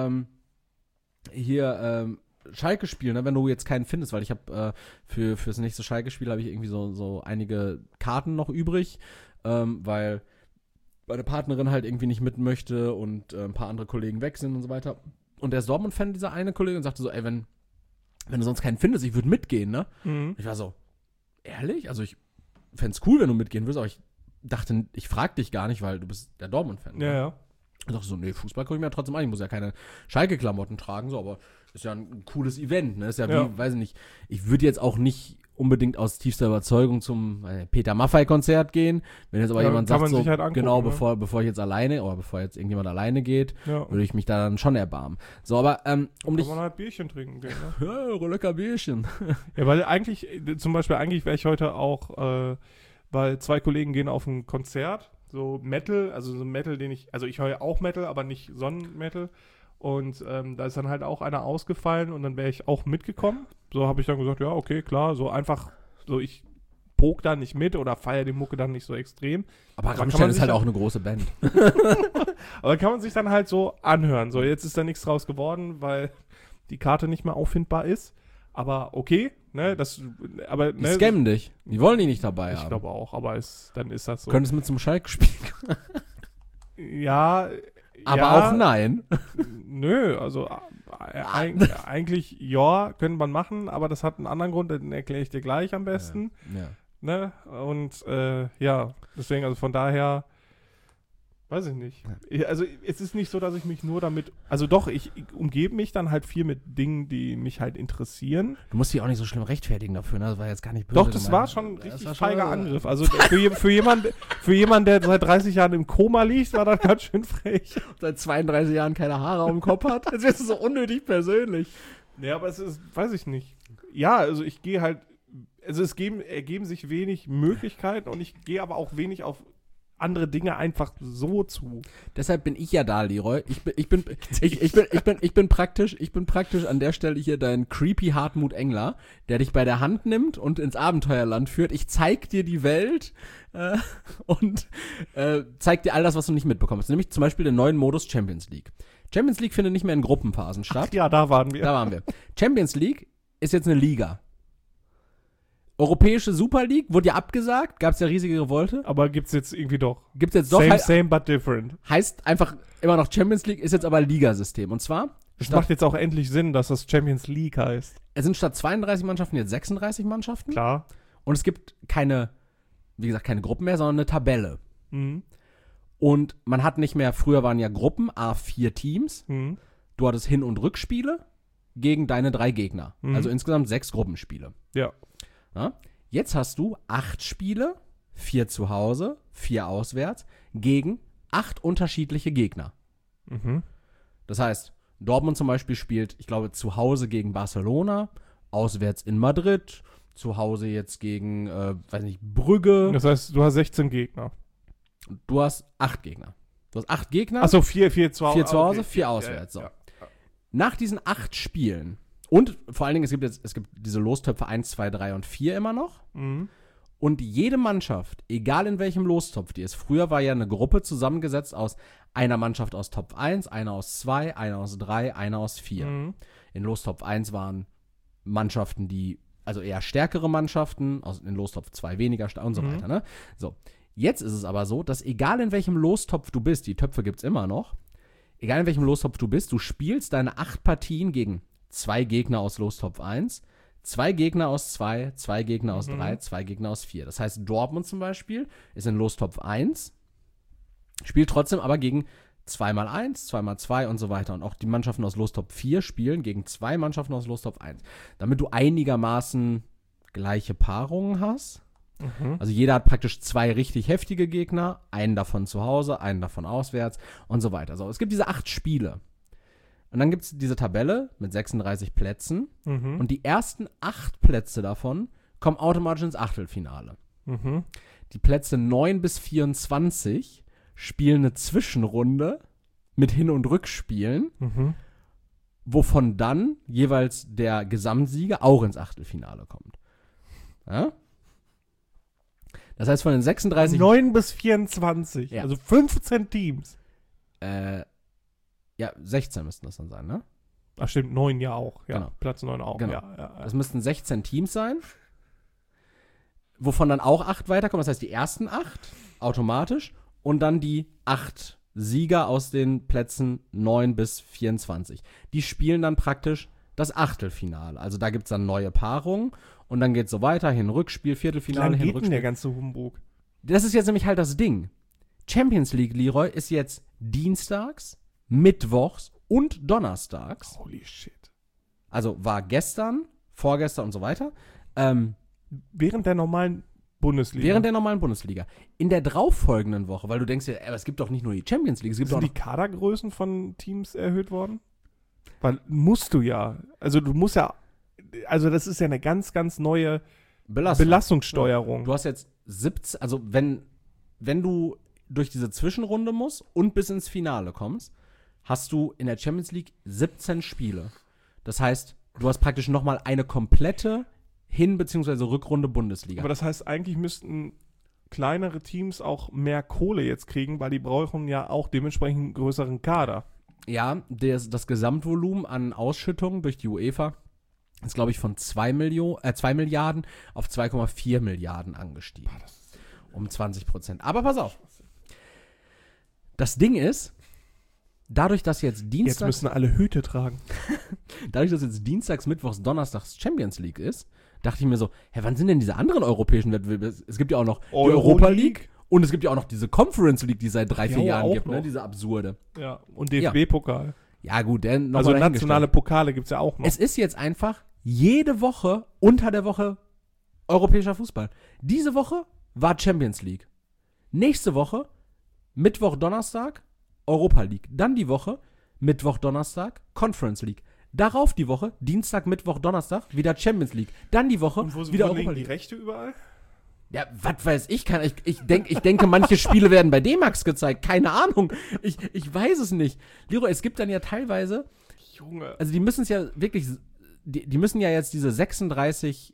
Schalke-Spiel, ne, wenn du jetzt keinen findest, weil ich habe fürs nächste Schalke-Spiel habe ich irgendwie so einige Karten noch übrig, weil meine Partnerin halt irgendwie nicht mit möchte und ein paar andere Kollegen weg sind und so weiter. Und der ist Dortmund-Fan, dieser eine Kollege, und sagte so, ey, wenn du sonst keinen findest, ich würde mitgehen, ne? Ich war so, ehrlich? Also ich fände es cool, wenn du mitgehen würdest, aber ich dachte, ich frag dich gar nicht, weil du bist der Dortmund-Fan. Ja, ne? ja. Ich dachte so, nee, Fußball gucke ich mir ja trotzdem an. Ich muss ja keine Schalke-Klamotten tragen, so, aber ist ja ein cooles Event, ne? Ist ja wie, weiß ich nicht, ich würde jetzt auch nicht unbedingt aus tiefster Überzeugung zum Peter Maffay-Konzert gehen. Wenn jetzt aber jemand sagt, so, halt angucken, genau, ne? bevor ich jetzt alleine, oder bevor jetzt irgendjemand alleine geht, Ja. würde ich mich da dann schon erbarmen. So, aber Kann man halt Bierchen trinken gehen, ne? ja, lecker Bierchen. Ja, weil eigentlich wäre ich heute auch, weil 2 Kollegen gehen auf ein Konzert, so Metal, also so Metal, ich höre ja auch Metal, aber nicht Sonnenmetal. Und da ist dann halt auch einer ausgefallen und dann wäre ich auch mitgekommen. So habe ich dann gesagt, ja, okay, klar, so einfach, so ich poke da nicht mit oder feiere die Mucke dann nicht so extrem. Aber Rammstein ist halt auch eine große Band. Aber kann man sich dann halt so anhören. So, jetzt ist da nichts draus geworden, weil die Karte nicht mehr auffindbar ist. Aber okay, ne, Die scammen dich. Die wollen dich nicht dabei haben. Ich glaube auch, aber dann ist das so. Könntest mit zum Schalke spielen. Ja. Aber auch nein. Nö, also eigentlich ja, könnte man machen, aber das hat einen anderen Grund, den erkläre ich dir gleich am besten. Ja. Ne? Und ja, deswegen, also von daher, weiß ich nicht. Also es ist nicht so, dass ich mich nur damit, also doch, ich umgebe mich dann halt viel mit Dingen, die mich halt interessieren. Du musst dich auch nicht so schlimm rechtfertigen dafür, ne? Das war jetzt gar nicht böse. Doch, das war schon ein richtig feiger Angriff. Also für jemanden, der seit 30 Jahren im Koma liegt, war das ganz schön frech. Seit 32 Jahren keine Haare auf dem Kopf hat. Jetzt wirst du so unnötig persönlich. Ja, aber es ist, weiß ich nicht. Ja, also ich gehe halt, also ergeben sich wenig Möglichkeiten und ich gehe aber auch wenig auf andere Dinge einfach so zu. Deshalb bin ich ja da, Leroy. Ich bin praktisch an der Stelle hier dein creepy Hartmut Engler, der dich bei der Hand nimmt und ins Abenteuerland führt. Ich zeig dir die Welt und zeig dir all das, was du nicht mitbekommst. Nämlich zum Beispiel den neuen Modus Champions League. Champions League findet nicht mehr in Gruppenphasen statt. Ach ja, da waren wir. Da waren wir. Champions League ist jetzt eine Liga. Europäische Super League wurde ja abgesagt, gab es ja riesige Revolte. Aber gibt's jetzt irgendwie doch. Gibt's jetzt doch. Same but different. Heißt einfach immer noch Champions League, ist jetzt aber Ligasystem. Und zwar. Es macht jetzt auch endlich Sinn, dass das Champions League heißt. Es sind statt 32 Mannschaften jetzt 36 Mannschaften. Klar. Und es gibt keine Gruppen mehr, sondern eine Tabelle. Mhm. Und man hat nicht mehr, früher waren ja Gruppen, A4 Teams. Mhm. Du hattest Hin- und Rückspiele gegen deine 3 Gegner. Mhm. Also insgesamt 6 Gruppenspiele. Ja. Ja? Jetzt hast du 8 Spiele, 4 zu Hause, 4 auswärts, gegen 8 unterschiedliche Gegner. Mhm. Das heißt, Dortmund zum Beispiel spielt, ich glaube, zu Hause gegen Barcelona, auswärts in Madrid, zu Hause jetzt gegen, weiß nicht, Brügge. Das heißt, du hast 16 Gegner. Du hast 8 Gegner. Du hast 8 Gegner. Achso, 4 zu Hause. 4 zu Hause, 4 auswärts. So. Ja. Nach diesen 8 Spielen und vor allen Dingen, es gibt diese Lostöpfe 1, 2, 3 und 4 immer noch. Mhm. Und jede Mannschaft, egal in welchem Lostopf die ist, früher war ja eine Gruppe zusammengesetzt aus einer Mannschaft aus Topf 1, einer aus 2, einer aus 3, einer aus 4. Mhm. In Lostopf 1 waren Mannschaften, also eher stärkere Mannschaften, in Lostopf 2 weniger stark und so weiter. Ne? So, jetzt ist es aber so, dass egal in welchem Lostopf du bist, die Töpfe gibt es immer noch, egal in welchem Lostopf du bist, du spielst deine 8 Partien gegen 2 Gegner aus Lostopf 1, 2 Gegner aus 2, 2 Gegner aus 3, 2 Gegner aus 4. Das heißt, Dortmund zum Beispiel ist in Lostopf 1, spielt trotzdem aber gegen 2x1, 2x2 und so weiter. Und auch die Mannschaften aus Lostopf 4 spielen gegen 2 Mannschaften aus Lostopf 1. Damit du einigermaßen gleiche Paarungen hast. Also jeder hat praktisch 2 richtig heftige Gegner, einen davon zu Hause, einen davon auswärts und so weiter. So, es gibt diese 8 Spiele. Und dann gibt es diese Tabelle mit 36 Plätzen. Und die ersten 8 Plätze davon kommen automatisch ins Achtelfinale. Die Plätze 9 bis 24 spielen eine Zwischenrunde mit Hin- und Rückspielen, wovon dann jeweils der Gesamtsieger auch ins Achtelfinale kommt. Ja? Das heißt, von den 36... 9 bis 24, Ja. also 15 Teams. Ja, 16 müssten das dann sein, ne? Ach stimmt, 9 ja auch. Ja, Genau. Platz 9 auch. Genau. Ja. Das müssten 16 Teams sein, wovon dann auch 8 weiterkommen. Das heißt, die ersten 8 automatisch und dann die 8 Sieger aus den Plätzen 9 bis 24. Die spielen dann praktisch das Achtelfinale. Also da gibt es dann neue Paarungen und dann geht es so weiter, Hin-Rückspiel, Wie Viertelfinale, lange geht denn der Hin-Rückspiel. ganze Humbug? Das ist jetzt nämlich halt das Ding. Champions League, Leroy, ist jetzt dienstags, mittwochs und donnerstags. Holy shit. Also war gestern, vorgestern und so weiter. Während der normalen Bundesliga. Während der normalen Bundesliga. In der darauffolgenden Woche, weil du denkst ja, aber es gibt doch nicht nur die Champions League, es gibt Sind auch die noch, Kadergrößen von Teams erhöht worden? Weil musst du ja. Also du musst ja. Also das ist ja eine ganz, ganz neue Belastungssteuerung. Du hast jetzt 17, also wenn du durch diese Zwischenrunde musst und bis ins Finale kommst, hast du in der Champions League 17 Spiele. Das heißt, du hast praktisch nochmal eine komplette Hin- bzw. Rückrunde Bundesliga. Aber das heißt, eigentlich müssten kleinere Teams auch mehr Kohle jetzt kriegen, weil die brauchen ja auch dementsprechend einen größeren Kader. Ja, das Gesamtvolumen an Ausschüttungen durch die UEFA ist, glaube ich, von 2 Milliarden auf 2,4 Milliarden angestiegen. Um 20%. Aber pass auf. Das Ding ist, dadurch, dass jetzt Jetzt Dienstags, müssen alle Hüte tragen. Mittwochs, Donnerstags Champions League ist, dachte ich mir so, hä, wann sind denn diese anderen europäischen Wettbewerbe? Es gibt ja auch noch die Europa League und es gibt ja auch noch diese Conference League, die es seit 3-4 Ja, Jahren auch gibt, ne? noch. Diese absurde. Ja, und DFB-Pokal. Ja gut, noch Also mal dahingestellt. nationale Pokale gibt es ja auch noch. Es ist jetzt einfach jede Woche unter der Woche europäischer Fußball. Diese Woche war Champions League. Nächste Woche, Mittwoch, Donnerstag, Europa League. Dann die Woche, Mittwoch, Donnerstag, Conference League. Darauf die Woche, Dienstag, Mittwoch, Donnerstag, wieder Champions League. Dann die Woche, Und wo wieder liegen Europa die League. Rechte überall? Ja, was weiß ich, ich denke, manche Spiele werden bei D-Max gezeigt. Keine Ahnung. Ich weiß es nicht. Leroy, es gibt dann ja teilweise, Junge. also die müssen es ja wirklich, die müssen ja jetzt diese 36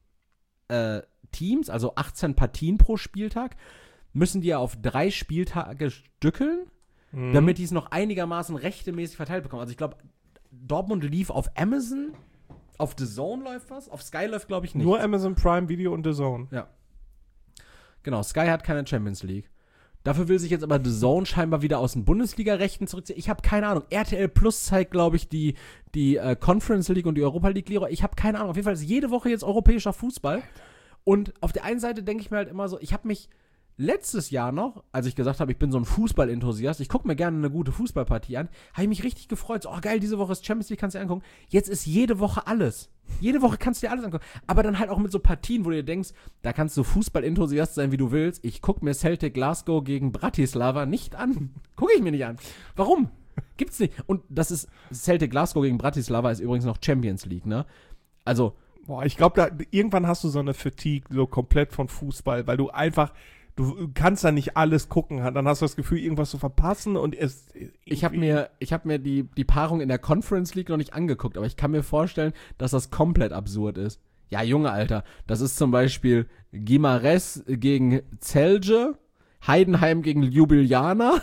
Teams, also 18 Partien pro Spieltag, müssen die ja auf 3 Spieltage stückeln, damit die es noch einigermaßen rechtmäßig verteilt bekommen. Also ich glaube, Dortmund lief auf Amazon, auf The Zone läuft was, auf Sky läuft, glaube ich, nicht. Nur Amazon Prime Video und The Zone. Ja. Genau, Sky hat keine Champions League. Dafür will sich jetzt aber The Zone scheinbar wieder aus den Bundesliga-Rechten zurückziehen. Ich habe keine Ahnung. RTL Plus zeigt, glaube ich, die Conference League und die Europa League. Ich habe keine Ahnung. Auf jeden Fall ist jede Woche jetzt europäischer Fußball. Und auf der einen Seite denke ich mir halt immer so, ich habe mich letztes Jahr noch, als ich gesagt habe, ich bin so ein Fußball-Enthusiast, ich gucke mir gerne eine gute Fußballpartie an, habe ich mich richtig gefreut. So, oh geil, diese Woche ist Champions League, kannst du dir angucken. Jetzt ist jede Woche alles. Jede Woche kannst du dir alles angucken. Aber dann halt auch mit so Partien, wo du dir denkst, da kannst du Fußball-Enthusiast sein, wie du willst. Ich gucke mir Celtic Glasgow gegen Bratislava nicht an. Gucke ich mir nicht an. Warum? Gibt's nicht. Und das ist, Celtic Glasgow gegen Bratislava ist übrigens noch Champions League, ne? Also. Boah, ich glaube, irgendwann hast du so eine Fatigue so komplett von Fußball, weil du kannst da nicht alles gucken, dann hast du das Gefühl, irgendwas zu verpassen und Ich habe mir die Paarung in der Conference League noch nicht angeguckt, aber ich kann mir vorstellen, dass das komplett absurd ist. Ja, Junge, Alter, das ist zum Beispiel Guimarães gegen Celje, Heidenheim gegen Ljubljana,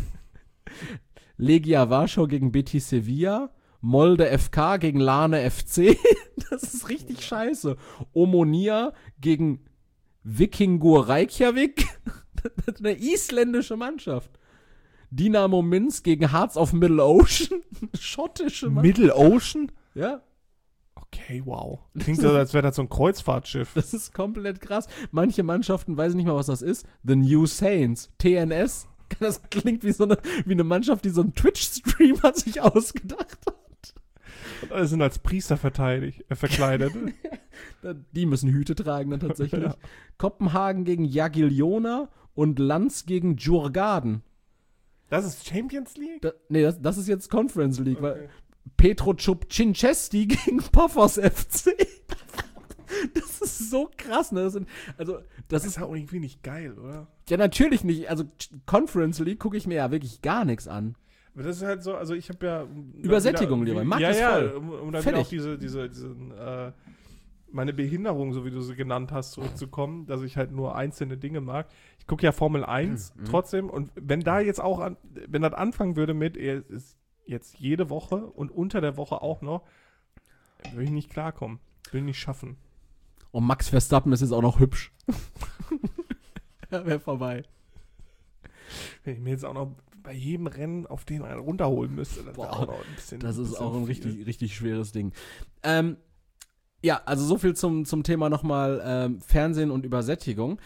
Legia Warschau gegen Betis Sevilla, Molde FK gegen Larne FC, das ist richtig scheiße. Omonia gegen Vikingur Reykjavik, das ist eine isländische Mannschaft. Dynamo Minsk gegen Hearts of Middle Ocean, schottische Mannschaft. Middle Ocean? Ja, Okay, wow. Klingt so, als wäre das so ein Kreuzfahrtschiff. das ist komplett krass. Manche Mannschaften weiß ich nicht mal, was das ist. The New Saints, TNS. Das klingt wie eine Mannschaft, die so einen Twitch-Streamer sich ausgedacht hat. Alle sind als Priester verkleidet. Die müssen Hüte tragen dann tatsächlich. Ja. Kopenhagen gegen Jagiellona und Lanz gegen Djurgården. Das ist Champions League? Das ist jetzt Conference League, weil Okay. Petro Cincinnati gegen Paphos FC. Das ist so krass, ne? Das ist ja auch irgendwie nicht geil, oder? ja natürlich nicht. Also Conference League gucke ich mir ja wirklich gar nichts an. Aber das ist halt so, also ich habe ja... Übersättigung, Leroy, mach ja, das ja, voll. um dann Fertig. wieder auf diesen, meine Behinderung, so wie du sie genannt hast, zurückzukommen, dass ich halt nur einzelne Dinge mag. Ich gucke ja Formel 1 trotzdem und wenn da jetzt auch, wenn das anfangen würde mit, ist jetzt jede Woche und unter der Woche auch noch, würde ich nicht klarkommen. Will nicht schaffen. Und Max Verstappen ist jetzt auch noch hübsch. Wäre vorbei. Wenn ich mir jetzt auch noch bei jedem Rennen auf den einen runterholen müsste, das wäre Boah, auch noch ein bisschen. Das ist auch ein viel. richtig schweres Ding. Ja, also so viel zum Thema nochmal Fernsehen und Übersättigung.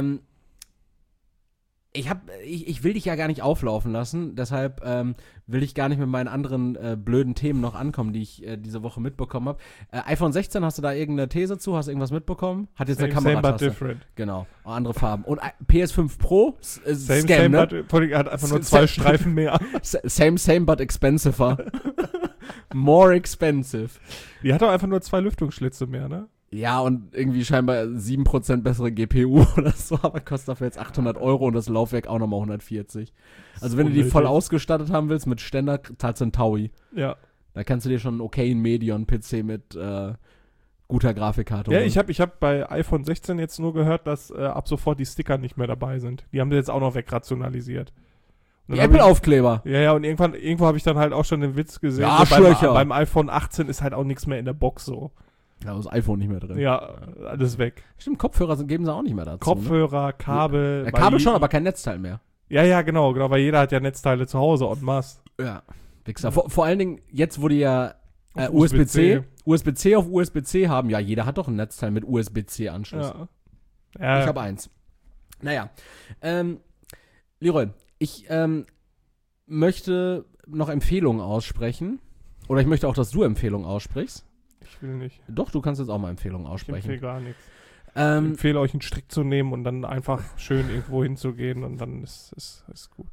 Ich will dich ja gar nicht auflaufen lassen, deshalb will ich gar nicht mit meinen anderen blöden Themen noch ankommen, die ich diese Woche mitbekommen habe. iPhone 16, hast du da irgendeine These zu? Hast du irgendwas mitbekommen? Hat jetzt eine Same but Kamerataste. different. Genau, andere Farben. Und PS5 Pro, Same, Scam, ne? but, vor allem, er hat einfach nur 2 Streifen mehr. Same, but expensiver. More expensive. Die hat doch einfach nur 2 Lüftungsschlitze mehr, ne? Ja, und irgendwie scheinbar 7% bessere GPU oder so, aber kostet dafür jetzt 800 € und das Laufwerk auch nochmal 140. Also wenn du die voll ausgestattet haben willst mit Ständer, zahlst du einen Taui. Ja. Da kannst du dir schon einen okayen Medion-PC mit guter Grafikkarte Ja, holen. ich hab bei iPhone 16 jetzt nur gehört, dass ab sofort die Sticker nicht mehr dabei sind. Die haben sie jetzt auch noch wegrationalisiert. Und Die dann hab Apple-Aufkleber. Ja, und irgendwo habe ich dann halt auch schon den Witz gesehen. Ja, so Arschlöcher. beim iPhone 18 ist halt auch nichts mehr in der Box so. Da ist das iPhone nicht mehr drin. Ja, alles weg. Stimmt, Kopfhörer geben sie auch nicht mehr dazu. Kopfhörer, Kabel. Ne? Ja, weil Kabel schon, aber kein Netzteil mehr. Ja, genau, weil jeder hat ja Netzteile zu Hause en masse. Ja, Wichser. Vor allen Dingen, jetzt wo die ja Auf USB-C auf USB-C haben, ja, jeder hat doch ein Netzteil mit USB-C-Anschluss. Ja. Ich habe eins. Naja. Leroy, ich möchte noch Empfehlungen aussprechen. Oder ich möchte auch, dass du Empfehlungen aussprichst. Ich will nicht. Doch, du kannst jetzt auch mal Empfehlungen Ich aussprechen. empfehle gar nichts. Ich empfehle euch einen Strick zu nehmen und dann einfach schön irgendwo hinzugehen und dann ist gut.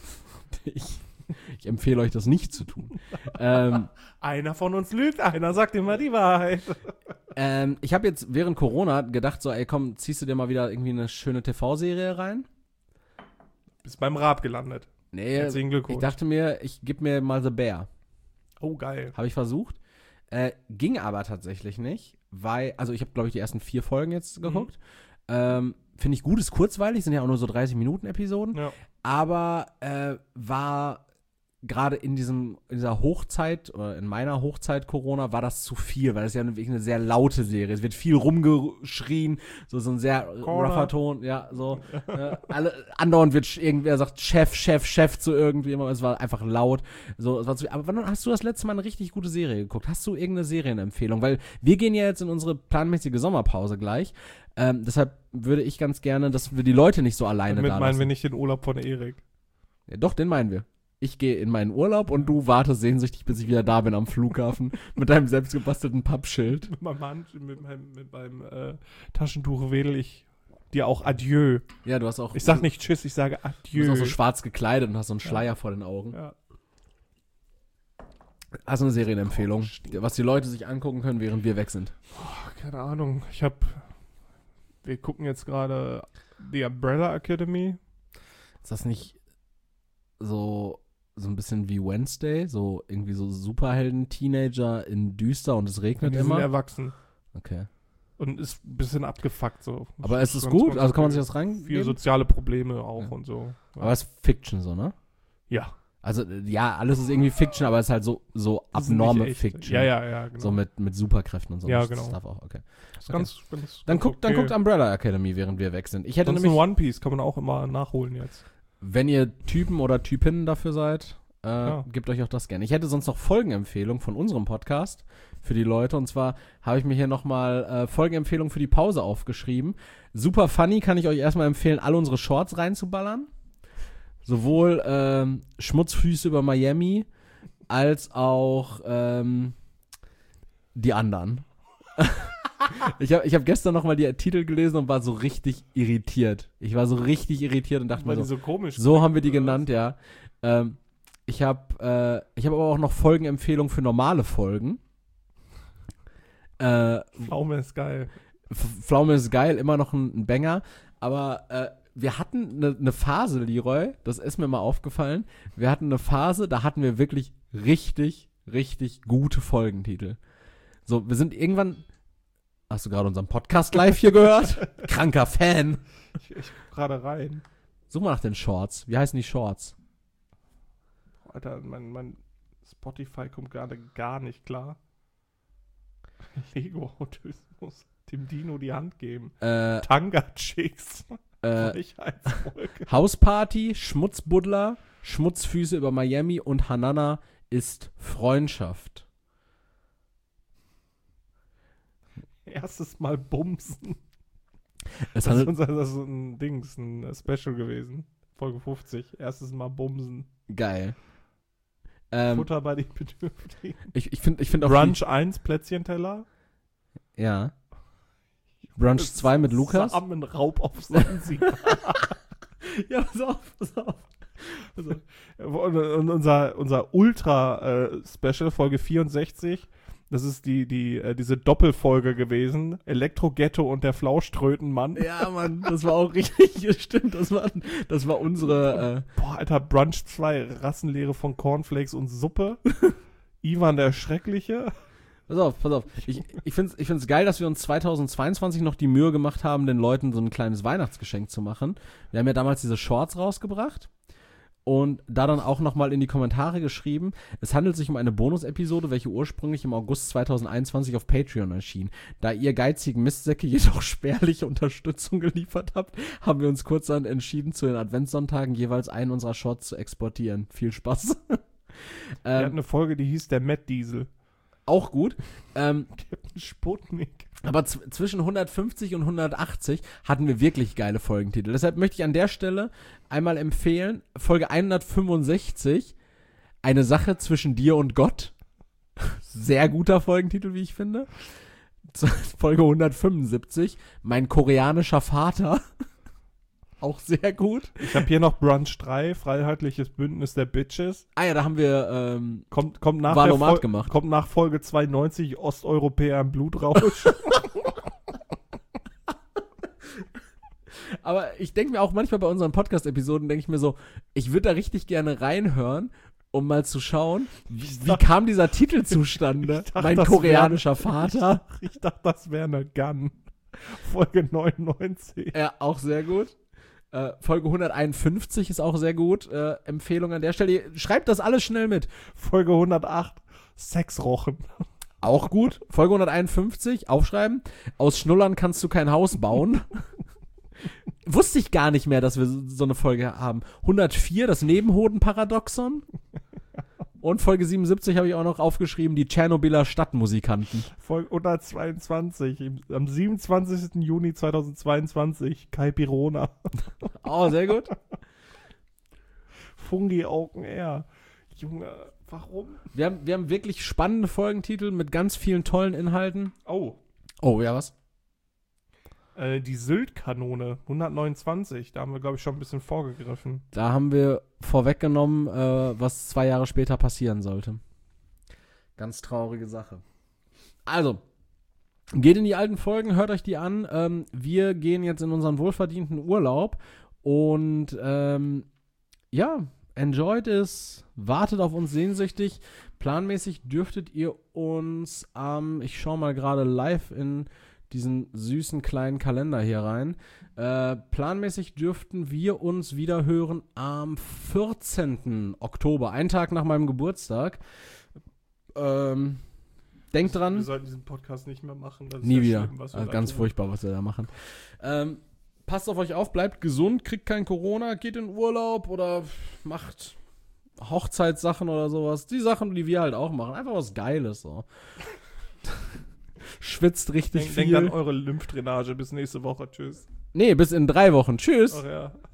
Ich empfehle euch, das nicht zu tun. Einer von uns lügt, einer sagt immer die Wahrheit. Ich habe jetzt während Corona gedacht, so, ey, komm, ziehst du dir mal wieder irgendwie eine schöne TV-Serie rein? Bist beim Raab gelandet. Nee, Herzlichen Glückwunsch. ich dachte mir, ich gebe mir mal The Bear. Oh, geil. Habe ich versucht. Ging aber tatsächlich nicht, weil, also ich habe, glaube ich, die ersten 4 Folgen jetzt geguckt. Finde ich gut, ist kurzweilig, sind ja auch nur so 30-Minuten-Episoden. Ja. Aber war gerade in dieser Hochzeit, oder in meiner Hochzeit Corona, war das zu viel, weil es ja wirklich eine sehr laute Serie ist. Es wird viel rumgeschrien, so ein sehr rougher Ton, ja, so. Andauernd wird irgendwer sagt Chef zu irgendjemandem, es war einfach laut. So, es war zu viel. Aber wann hast du das letzte Mal eine richtig gute Serie geguckt? Hast du irgendeine Serienempfehlung? Weil wir gehen ja jetzt in unsere planmäßige Sommerpause gleich. Deshalb würde ich ganz gerne, dass wir die Leute nicht so alleine Damit da meinen lassen. wir nicht den Urlaub von Erik. Ja, doch, den meinen wir. Ich gehe in meinen Urlaub und du wartest sehnsüchtig, bis ich wieder da bin am Flughafen mit deinem selbstgebastelten Pappschild. Mit meinem Taschentuch wedel ich dir auch Adieu. Ja, du hast auch. Ich sag nicht Tschüss, ich sage Du Adieu. bist auch so schwarz gekleidet und hast so einen Schleier vor den Augen. Ja. Hast du eine Serienempfehlung, was die Leute sich angucken können, während wir weg sind? Keine Ahnung. Wir gucken jetzt gerade The Umbrella Academy. Ist das nicht so ein bisschen wie Wednesday? So irgendwie so Superhelden-Teenager in düster und es regnet Die sind immer? erwachsen. Okay. Und ist ein bisschen abgefuckt so. Aber es ist Ganz, gut? ganz Also kann man sich okay. das reingeben? Viele soziale Probleme auch Ja. und so. Ja. Aber es ist Fiction so, ne? Ja. Also, ja, alles ist irgendwie Fiction, aber es ist halt so Das ist abnorme nicht echt. Fiction. Ja, genau. So mit Superkräften und so. Ja, Das genau. darf auch, okay. Das ist ganz Dann okay. guckt Umbrella Academy, während wir weg sind. Ich hätte Sonst nämlich, ein One Piece kann man auch immer nachholen jetzt. wenn ihr Typen oder Typinnen dafür seid, Ja. gebt euch auch das gerne. Ich hätte sonst noch Folgenempfehlung von unserem Podcast für die Leute. Und zwar habe ich mir hier nochmal Folgenempfehlung für die Pause aufgeschrieben. Super funny, kann ich euch erstmal empfehlen, alle unsere Shorts reinzuballern. Sowohl Schmutzfüße über Miami, als auch die anderen. Ich hab gestern nochmal die Titel gelesen und war so richtig irritiert. Ich war so richtig irritiert und dachte Weil mir die so komisch so haben wir die klingen, genannt, ja. Ich hab aber auch noch Folgenempfehlungen für normale Folgen. Pflaume ist geil. Pflaume ist geil, immer noch ein Banger. Aber wir hatten eine Phase, Leroy, das ist mir mal aufgefallen. Wir hatten eine Phase, da hatten wir wirklich richtig, richtig gute Folgentitel. So, wir sind irgendwann. Hast du gerade unseren Podcast live hier gehört? Kranker Fan. Ich guck gerade rein. Such mal nach den Shorts. Wie heißen die Shorts? Alter, mein Spotify kommt gerade gar nicht klar. Lego-Autismus. Dem Dino die Hand geben. Tanga-Chicks. Hausparty, Schmutzbuddler, Schmutzfüße über Miami und Hanana ist Freundschaft. Erstes Mal bumsen. Das Das ist ein Dings, ein Special gewesen. Folge 50. Erstes Mal bumsen. Geil. Futter bei den Bedürftigen. Ich find auch Brunch 1, Plätzchenteller. Ja. Brunch 2 mit Lukas. Samenraub auf Sansibar. Ja, pass auf. Und unser Ultra-Special, Folge 64, das ist diese Doppelfolge gewesen. Elektro-Ghetto und der Flauschtrötenmann. Ja, Mann, das war auch richtig, stimmt. Das war unsere. Boah, Alter, Brunch 2, Rassenlehre von Cornflakes und Suppe. Ivan der Schreckliche. Pass auf. Ich find's geil, dass wir uns 2022 noch die Mühe gemacht haben, den Leuten so ein kleines Weihnachtsgeschenk zu machen. Wir haben ja damals diese Shorts rausgebracht und da dann auch nochmal in die Kommentare geschrieben, es handelt sich um eine Bonus-Episode, welche ursprünglich im August 2021 auf Patreon erschien. Da ihr geizigen Mistsäcke jedoch spärliche Unterstützung geliefert habt, haben wir uns kurzerhand entschieden, zu den Adventssonntagen jeweils einen unserer Shorts zu exportieren. Viel Spaß. Wir hatten eine Folge, die hieß der Matt Diesel. Auch gut. Captain Sputnik. Aber zwischen 150 und 180 hatten wir wirklich geile Folgentitel. Deshalb möchte ich an der Stelle einmal empfehlen, Folge 165, eine Sache zwischen dir und Gott. Sehr guter Folgentitel, wie ich finde. Folge 175, mein koreanischer Vater. Auch sehr gut. Ich habe hier noch Brunch 3, Freiheitliches Bündnis der Bitches. Ah ja, da haben wir kommt nach Valomat gemacht. Kommt nach Folge 92 Osteuropäer im Blutrausch. Aber ich denke mir auch manchmal bei unseren Podcast-Episoden, denke ich mir so, ich würde da richtig gerne reinhören, um mal zu schauen, wie kam dieser Titel zustande? Mein koreanischer Vater. Ich dachte, das wäre eine Gun. Folge 99. Ja, auch sehr gut. Folge 151 ist auch sehr gut. Empfehlung an der Stelle. Schreibt das alles schnell mit. Folge 108, Sexrochen. Auch gut. Folge 151, aufschreiben. Aus Schnullern kannst du kein Haus bauen. Wusste ich gar nicht mehr, dass wir so eine Folge haben. 104, das Nebenhoden-Paradoxon. Und Folge 77 habe ich auch noch aufgeschrieben, die Tschernobyler Stadtmusikanten. Folge 122, am 27. Juni 2022, Kai Pirona. Oh, sehr gut. Fungi Open Air. Junge, warum? Wir haben wirklich spannende Folgentitel mit ganz vielen tollen Inhalten. Oh, ja, was? Die Sylt-Kanone, 129, da haben wir, glaube ich, schon ein bisschen vorgegriffen. Da haben wir vorweggenommen, was 2 Jahre später passieren sollte. Ganz traurige Sache. Also, geht in die alten Folgen, hört euch die an. Wir gehen jetzt in unseren wohlverdienten Urlaub und enjoyed es, wartet auf uns sehnsüchtig. Planmäßig dürftet ihr uns ich schaue mal gerade live in diesen süßen kleinen Kalender hier rein. Planmäßig dürften wir uns wieder hören am 14. Oktober, einen Tag nach meinem Geburtstag. Denkt dran. Wir sollten diesen Podcast nicht mehr machen. Das ist nie ja wieder. Schlimm, was wir Also da ganz tun. furchtbar, was wir da machen. Passt auf euch auf, bleibt gesund, kriegt kein Corona, geht in Urlaub oder macht Hochzeitssachen oder sowas. Die Sachen, die wir halt auch machen. Einfach was Geiles so. Schwitzt richtig viel. Denkt an eure Lymphdrainage. Bis nächste Woche. Tschüss. Nee, bis in 3 Wochen. Tschüss. Ach ja.